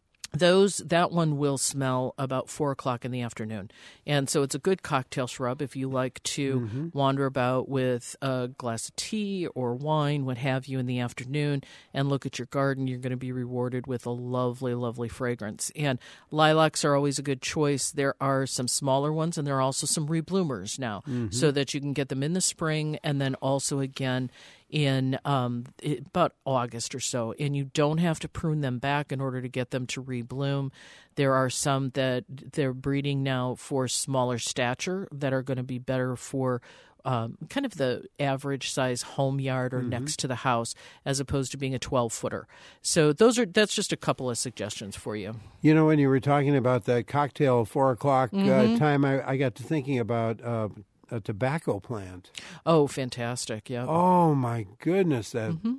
Those that one will smell about four o'clock in the afternoon, and so it's a good cocktail shrub if you like to mm-hmm. wander about with a glass of tea or wine, what have you, in the afternoon, and look at your garden. You're going to be rewarded with a lovely, lovely fragrance. And lilacs are always a good choice. There are some smaller ones, and there are also some rebloomers now, mm-hmm. so that you can get them in the spring, and then also again in um, about August or so, and you don't have to prune them back in order to get them to rebloom. There are some that they're breeding now for smaller stature that are going to be better for um, kind of the average size home yard or mm-hmm. next to the house, as opposed to being a twelve-footer. So those are that's just a couple of suggestions for you. You know, when you were talking about the cocktail four o'clock mm-hmm. uh, time, I, I got to thinking about Uh, a tobacco plant. Oh, fantastic. Yeah. Oh, my goodness. That mm-hmm.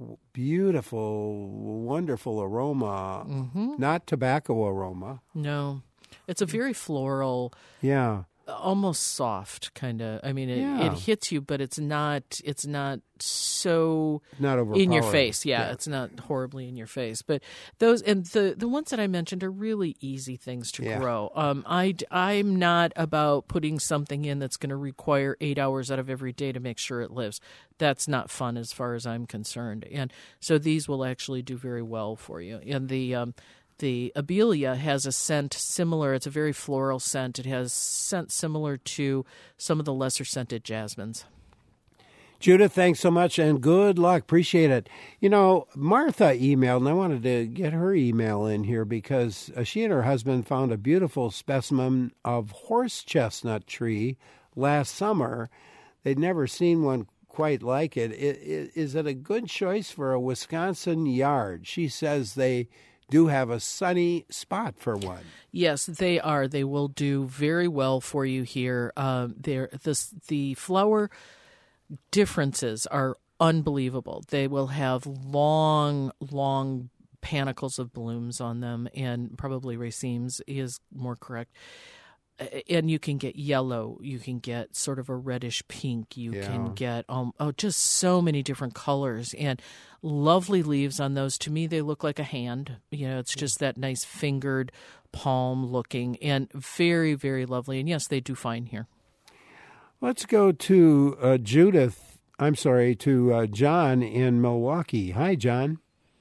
beautiful, wonderful aroma. Mm-hmm. Not tobacco aroma. No. It's a very floral. Yeah. Almost soft, kind of. I mean, it, yeah. it hits you, but it's not. It's not so not in your face. Yeah, yeah, it's not horribly in your face. But those and the the ones that I mentioned are really easy things to yeah. grow. Um, I I'm not about putting something in that's going to require eight hours out of every day to make sure it lives. That's not fun as far as I'm concerned. And so these will actually do very well for you. And the um, The Abelia has a scent similar. It's a very floral scent. It has scent similar to some of the lesser scented jasmines. Judith, thanks so much, and good luck. Appreciate it. You know, Martha emailed, and I wanted to get her email in here because she and her husband found a beautiful specimen of horse chestnut tree last summer. They'd never seen one quite like it. it, it is it a good choice for a Wisconsin yard? She says they do have a sunny spot for one. Yes, they are. They will do very well for you here. Um, they're, this, the flower differences are unbelievable. They will have long, long panicles of blooms on them, and probably racemes is more correct. And you can get yellow, you can get sort of a reddish pink, you yeah. can get um, oh, just so many different colors and lovely leaves on those. To me, they look like a hand. You know, it's just that nice fingered palm looking and very, very lovely. And yes, they do fine here. Let's go to uh, Judith. I'm sorry, to uh, John in Milwaukee. Hi, John.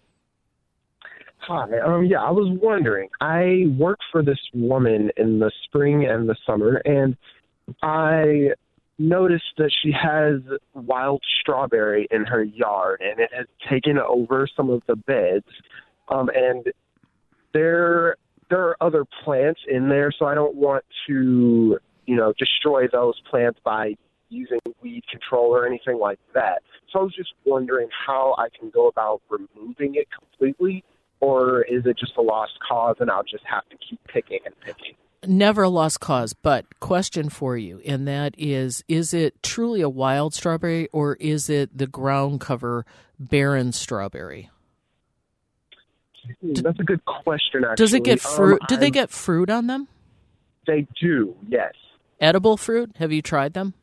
Hi. Um, yeah, I was wondering. I work for this woman in the spring and the summer, and I noticed that she has wild strawberry in her yard, and it has taken over some of the beds. Um, and there, there are other plants in there, so I don't want to, you know, destroy those plants by using weed control or anything like that. So I was just wondering how I can go about removing it completely, or is it just a lost cause and I'll just have to keep picking and picking? Never a lost cause, but question for you, and that is, is it truly a wild strawberry or is it the ground cover barren strawberry? That's a good question, actually. Does it get fruit? Um, do they I'm- get fruit on them? They do, yes. Edible fruit? Have you tried them?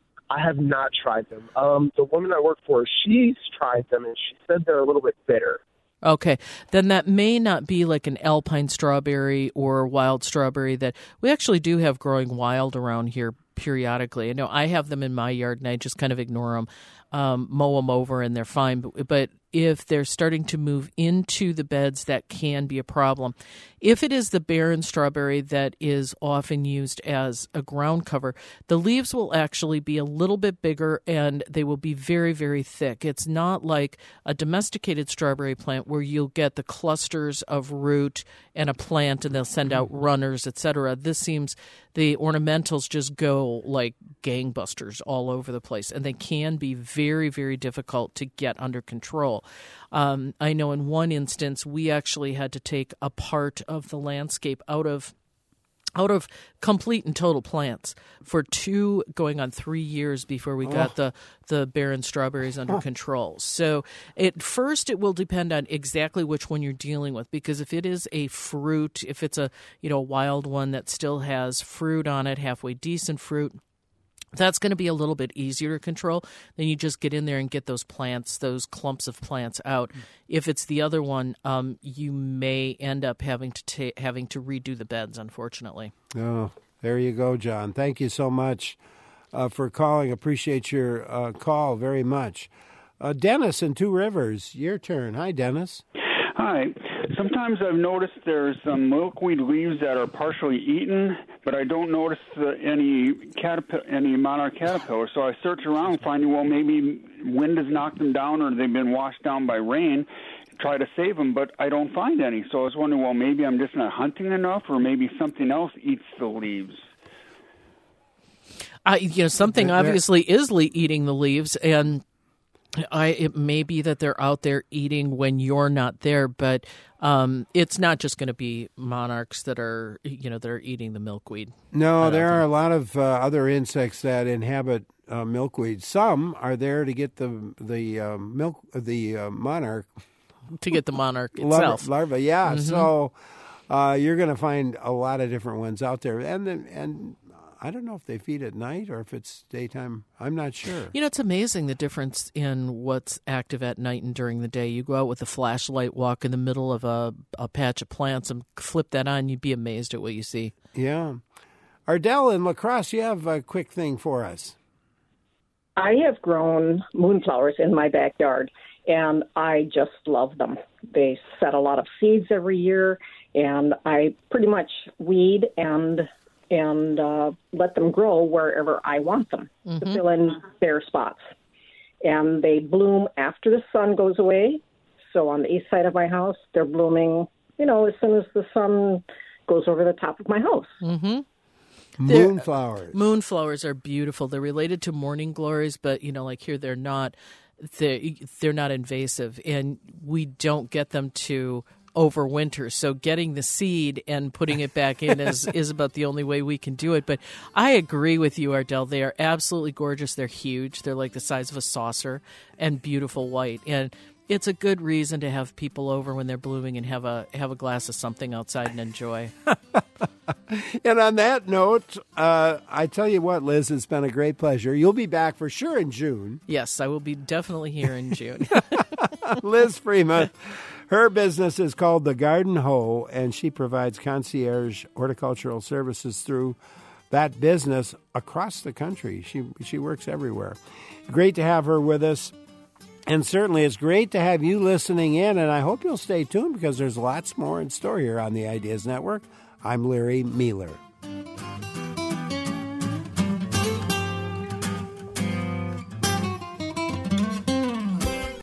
I have not tried them. Um, the woman I work for, she's tried them, and she said they're a little bit bitter. Okay, then that may not be like an alpine strawberry or wild strawberry that we actually do have growing wild around here periodically. I know I have them in my yard, and I just kind of ignore them, um, mow them over, and they're fine. But, but if they're starting to move into the beds, that can be a problem. If it is the barren strawberry that is often used as a ground cover, the leaves will actually be a little bit bigger and they will be very, very thick. It's not like a domesticated strawberry plant where you'll get the clusters of root and a plant and they'll send out runners, et cetera. This seems the ornamentals just go like gangbusters all over the place, and they can be very, very difficult to get under control. Um, I know in one instance we actually had to take a part of the landscape out of out of complete and total plants for two going on three years before we got Oh. the, the barren strawberries under control. So at first it will depend on exactly which one you're dealing with, because if it is a fruit, if it's a you know wild one that still has fruit on it, halfway decent fruit, that's going to be a little bit easier to control. Then you just get in there and get those plants, those clumps of plants out. If it's the other one, um, you may end up having to ta- having to redo the beds, unfortunately. Oh, there you go, John. Thank you so much uh, for calling. Appreciate your uh, call very much. Uh, Dennis in Two Rivers, your turn. Hi, Dennis. Hi. Sometimes I've noticed there's some milkweed leaves that are partially eaten, but I don't notice uh, any caterp- any monarch caterpillars. So I search around finding, well, maybe wind has knocked them down or they've been washed down by rain, try to save them, but I don't find any. So I was wondering, well, maybe I'm just not hunting enough, or maybe something else eats the leaves. I, you know, something obviously is le- eating the leaves, and I, it may be that they're out there eating when you're not there, but um, it's not just going to be monarchs that are, you know, that are eating the milkweed. No, there are a lot of uh, other insects that inhabit uh, milkweed. Some are there to get the the uh, milk the uh, monarch to get the monarch larva, itself. larva. Yeah, Mhm. so uh, you're going to find a lot of different ones out there, and then, and. I don't know if they feed at night or if it's daytime. I'm not sure. You know, it's amazing the difference in what's active at night and during the day. You go out with a flashlight, walk in the middle of a, a patch of plants, and flip that on, you'd be amazed at what you see. Yeah. Ardell in La Crosse, you have a quick thing for us. I have grown moonflowers in my backyard, and I just love them. They set a lot of seeds every year, and I pretty much weed and and uh, let them grow wherever I want them to fill in bare spots. And they bloom after the sun goes away. So on the east side of my house, they're blooming, you know, as soon as the sun goes over the top of my house. Mm-hmm. Moonflowers. Moonflowers are beautiful. They're related to morning glories, but, you know, like here, they're not, they're, they're not invasive. And we don't get them to over winter. So getting the seed and putting it back in is, is about the only way we can do it. But I agree with you, Ardell. They are absolutely gorgeous. They're huge. They're like the size of a saucer and beautiful white. And it's a good reason to have people over when they're blooming and have a have a glass of something outside and enjoy. And on that note, uh, I tell you what, Liz, it's been a great pleasure. You'll be back for sure in June. Yes, I will be definitely here in June. Liz Freeman. Her business is called The Garden Hoe, and she provides concierge horticultural services through that business across the country. She she works everywhere. Great to have her with us. And certainly it's great to have you listening in, and I hope you'll stay tuned because there's lots more in store here on the Ideas Network. I'm Larry Mueller.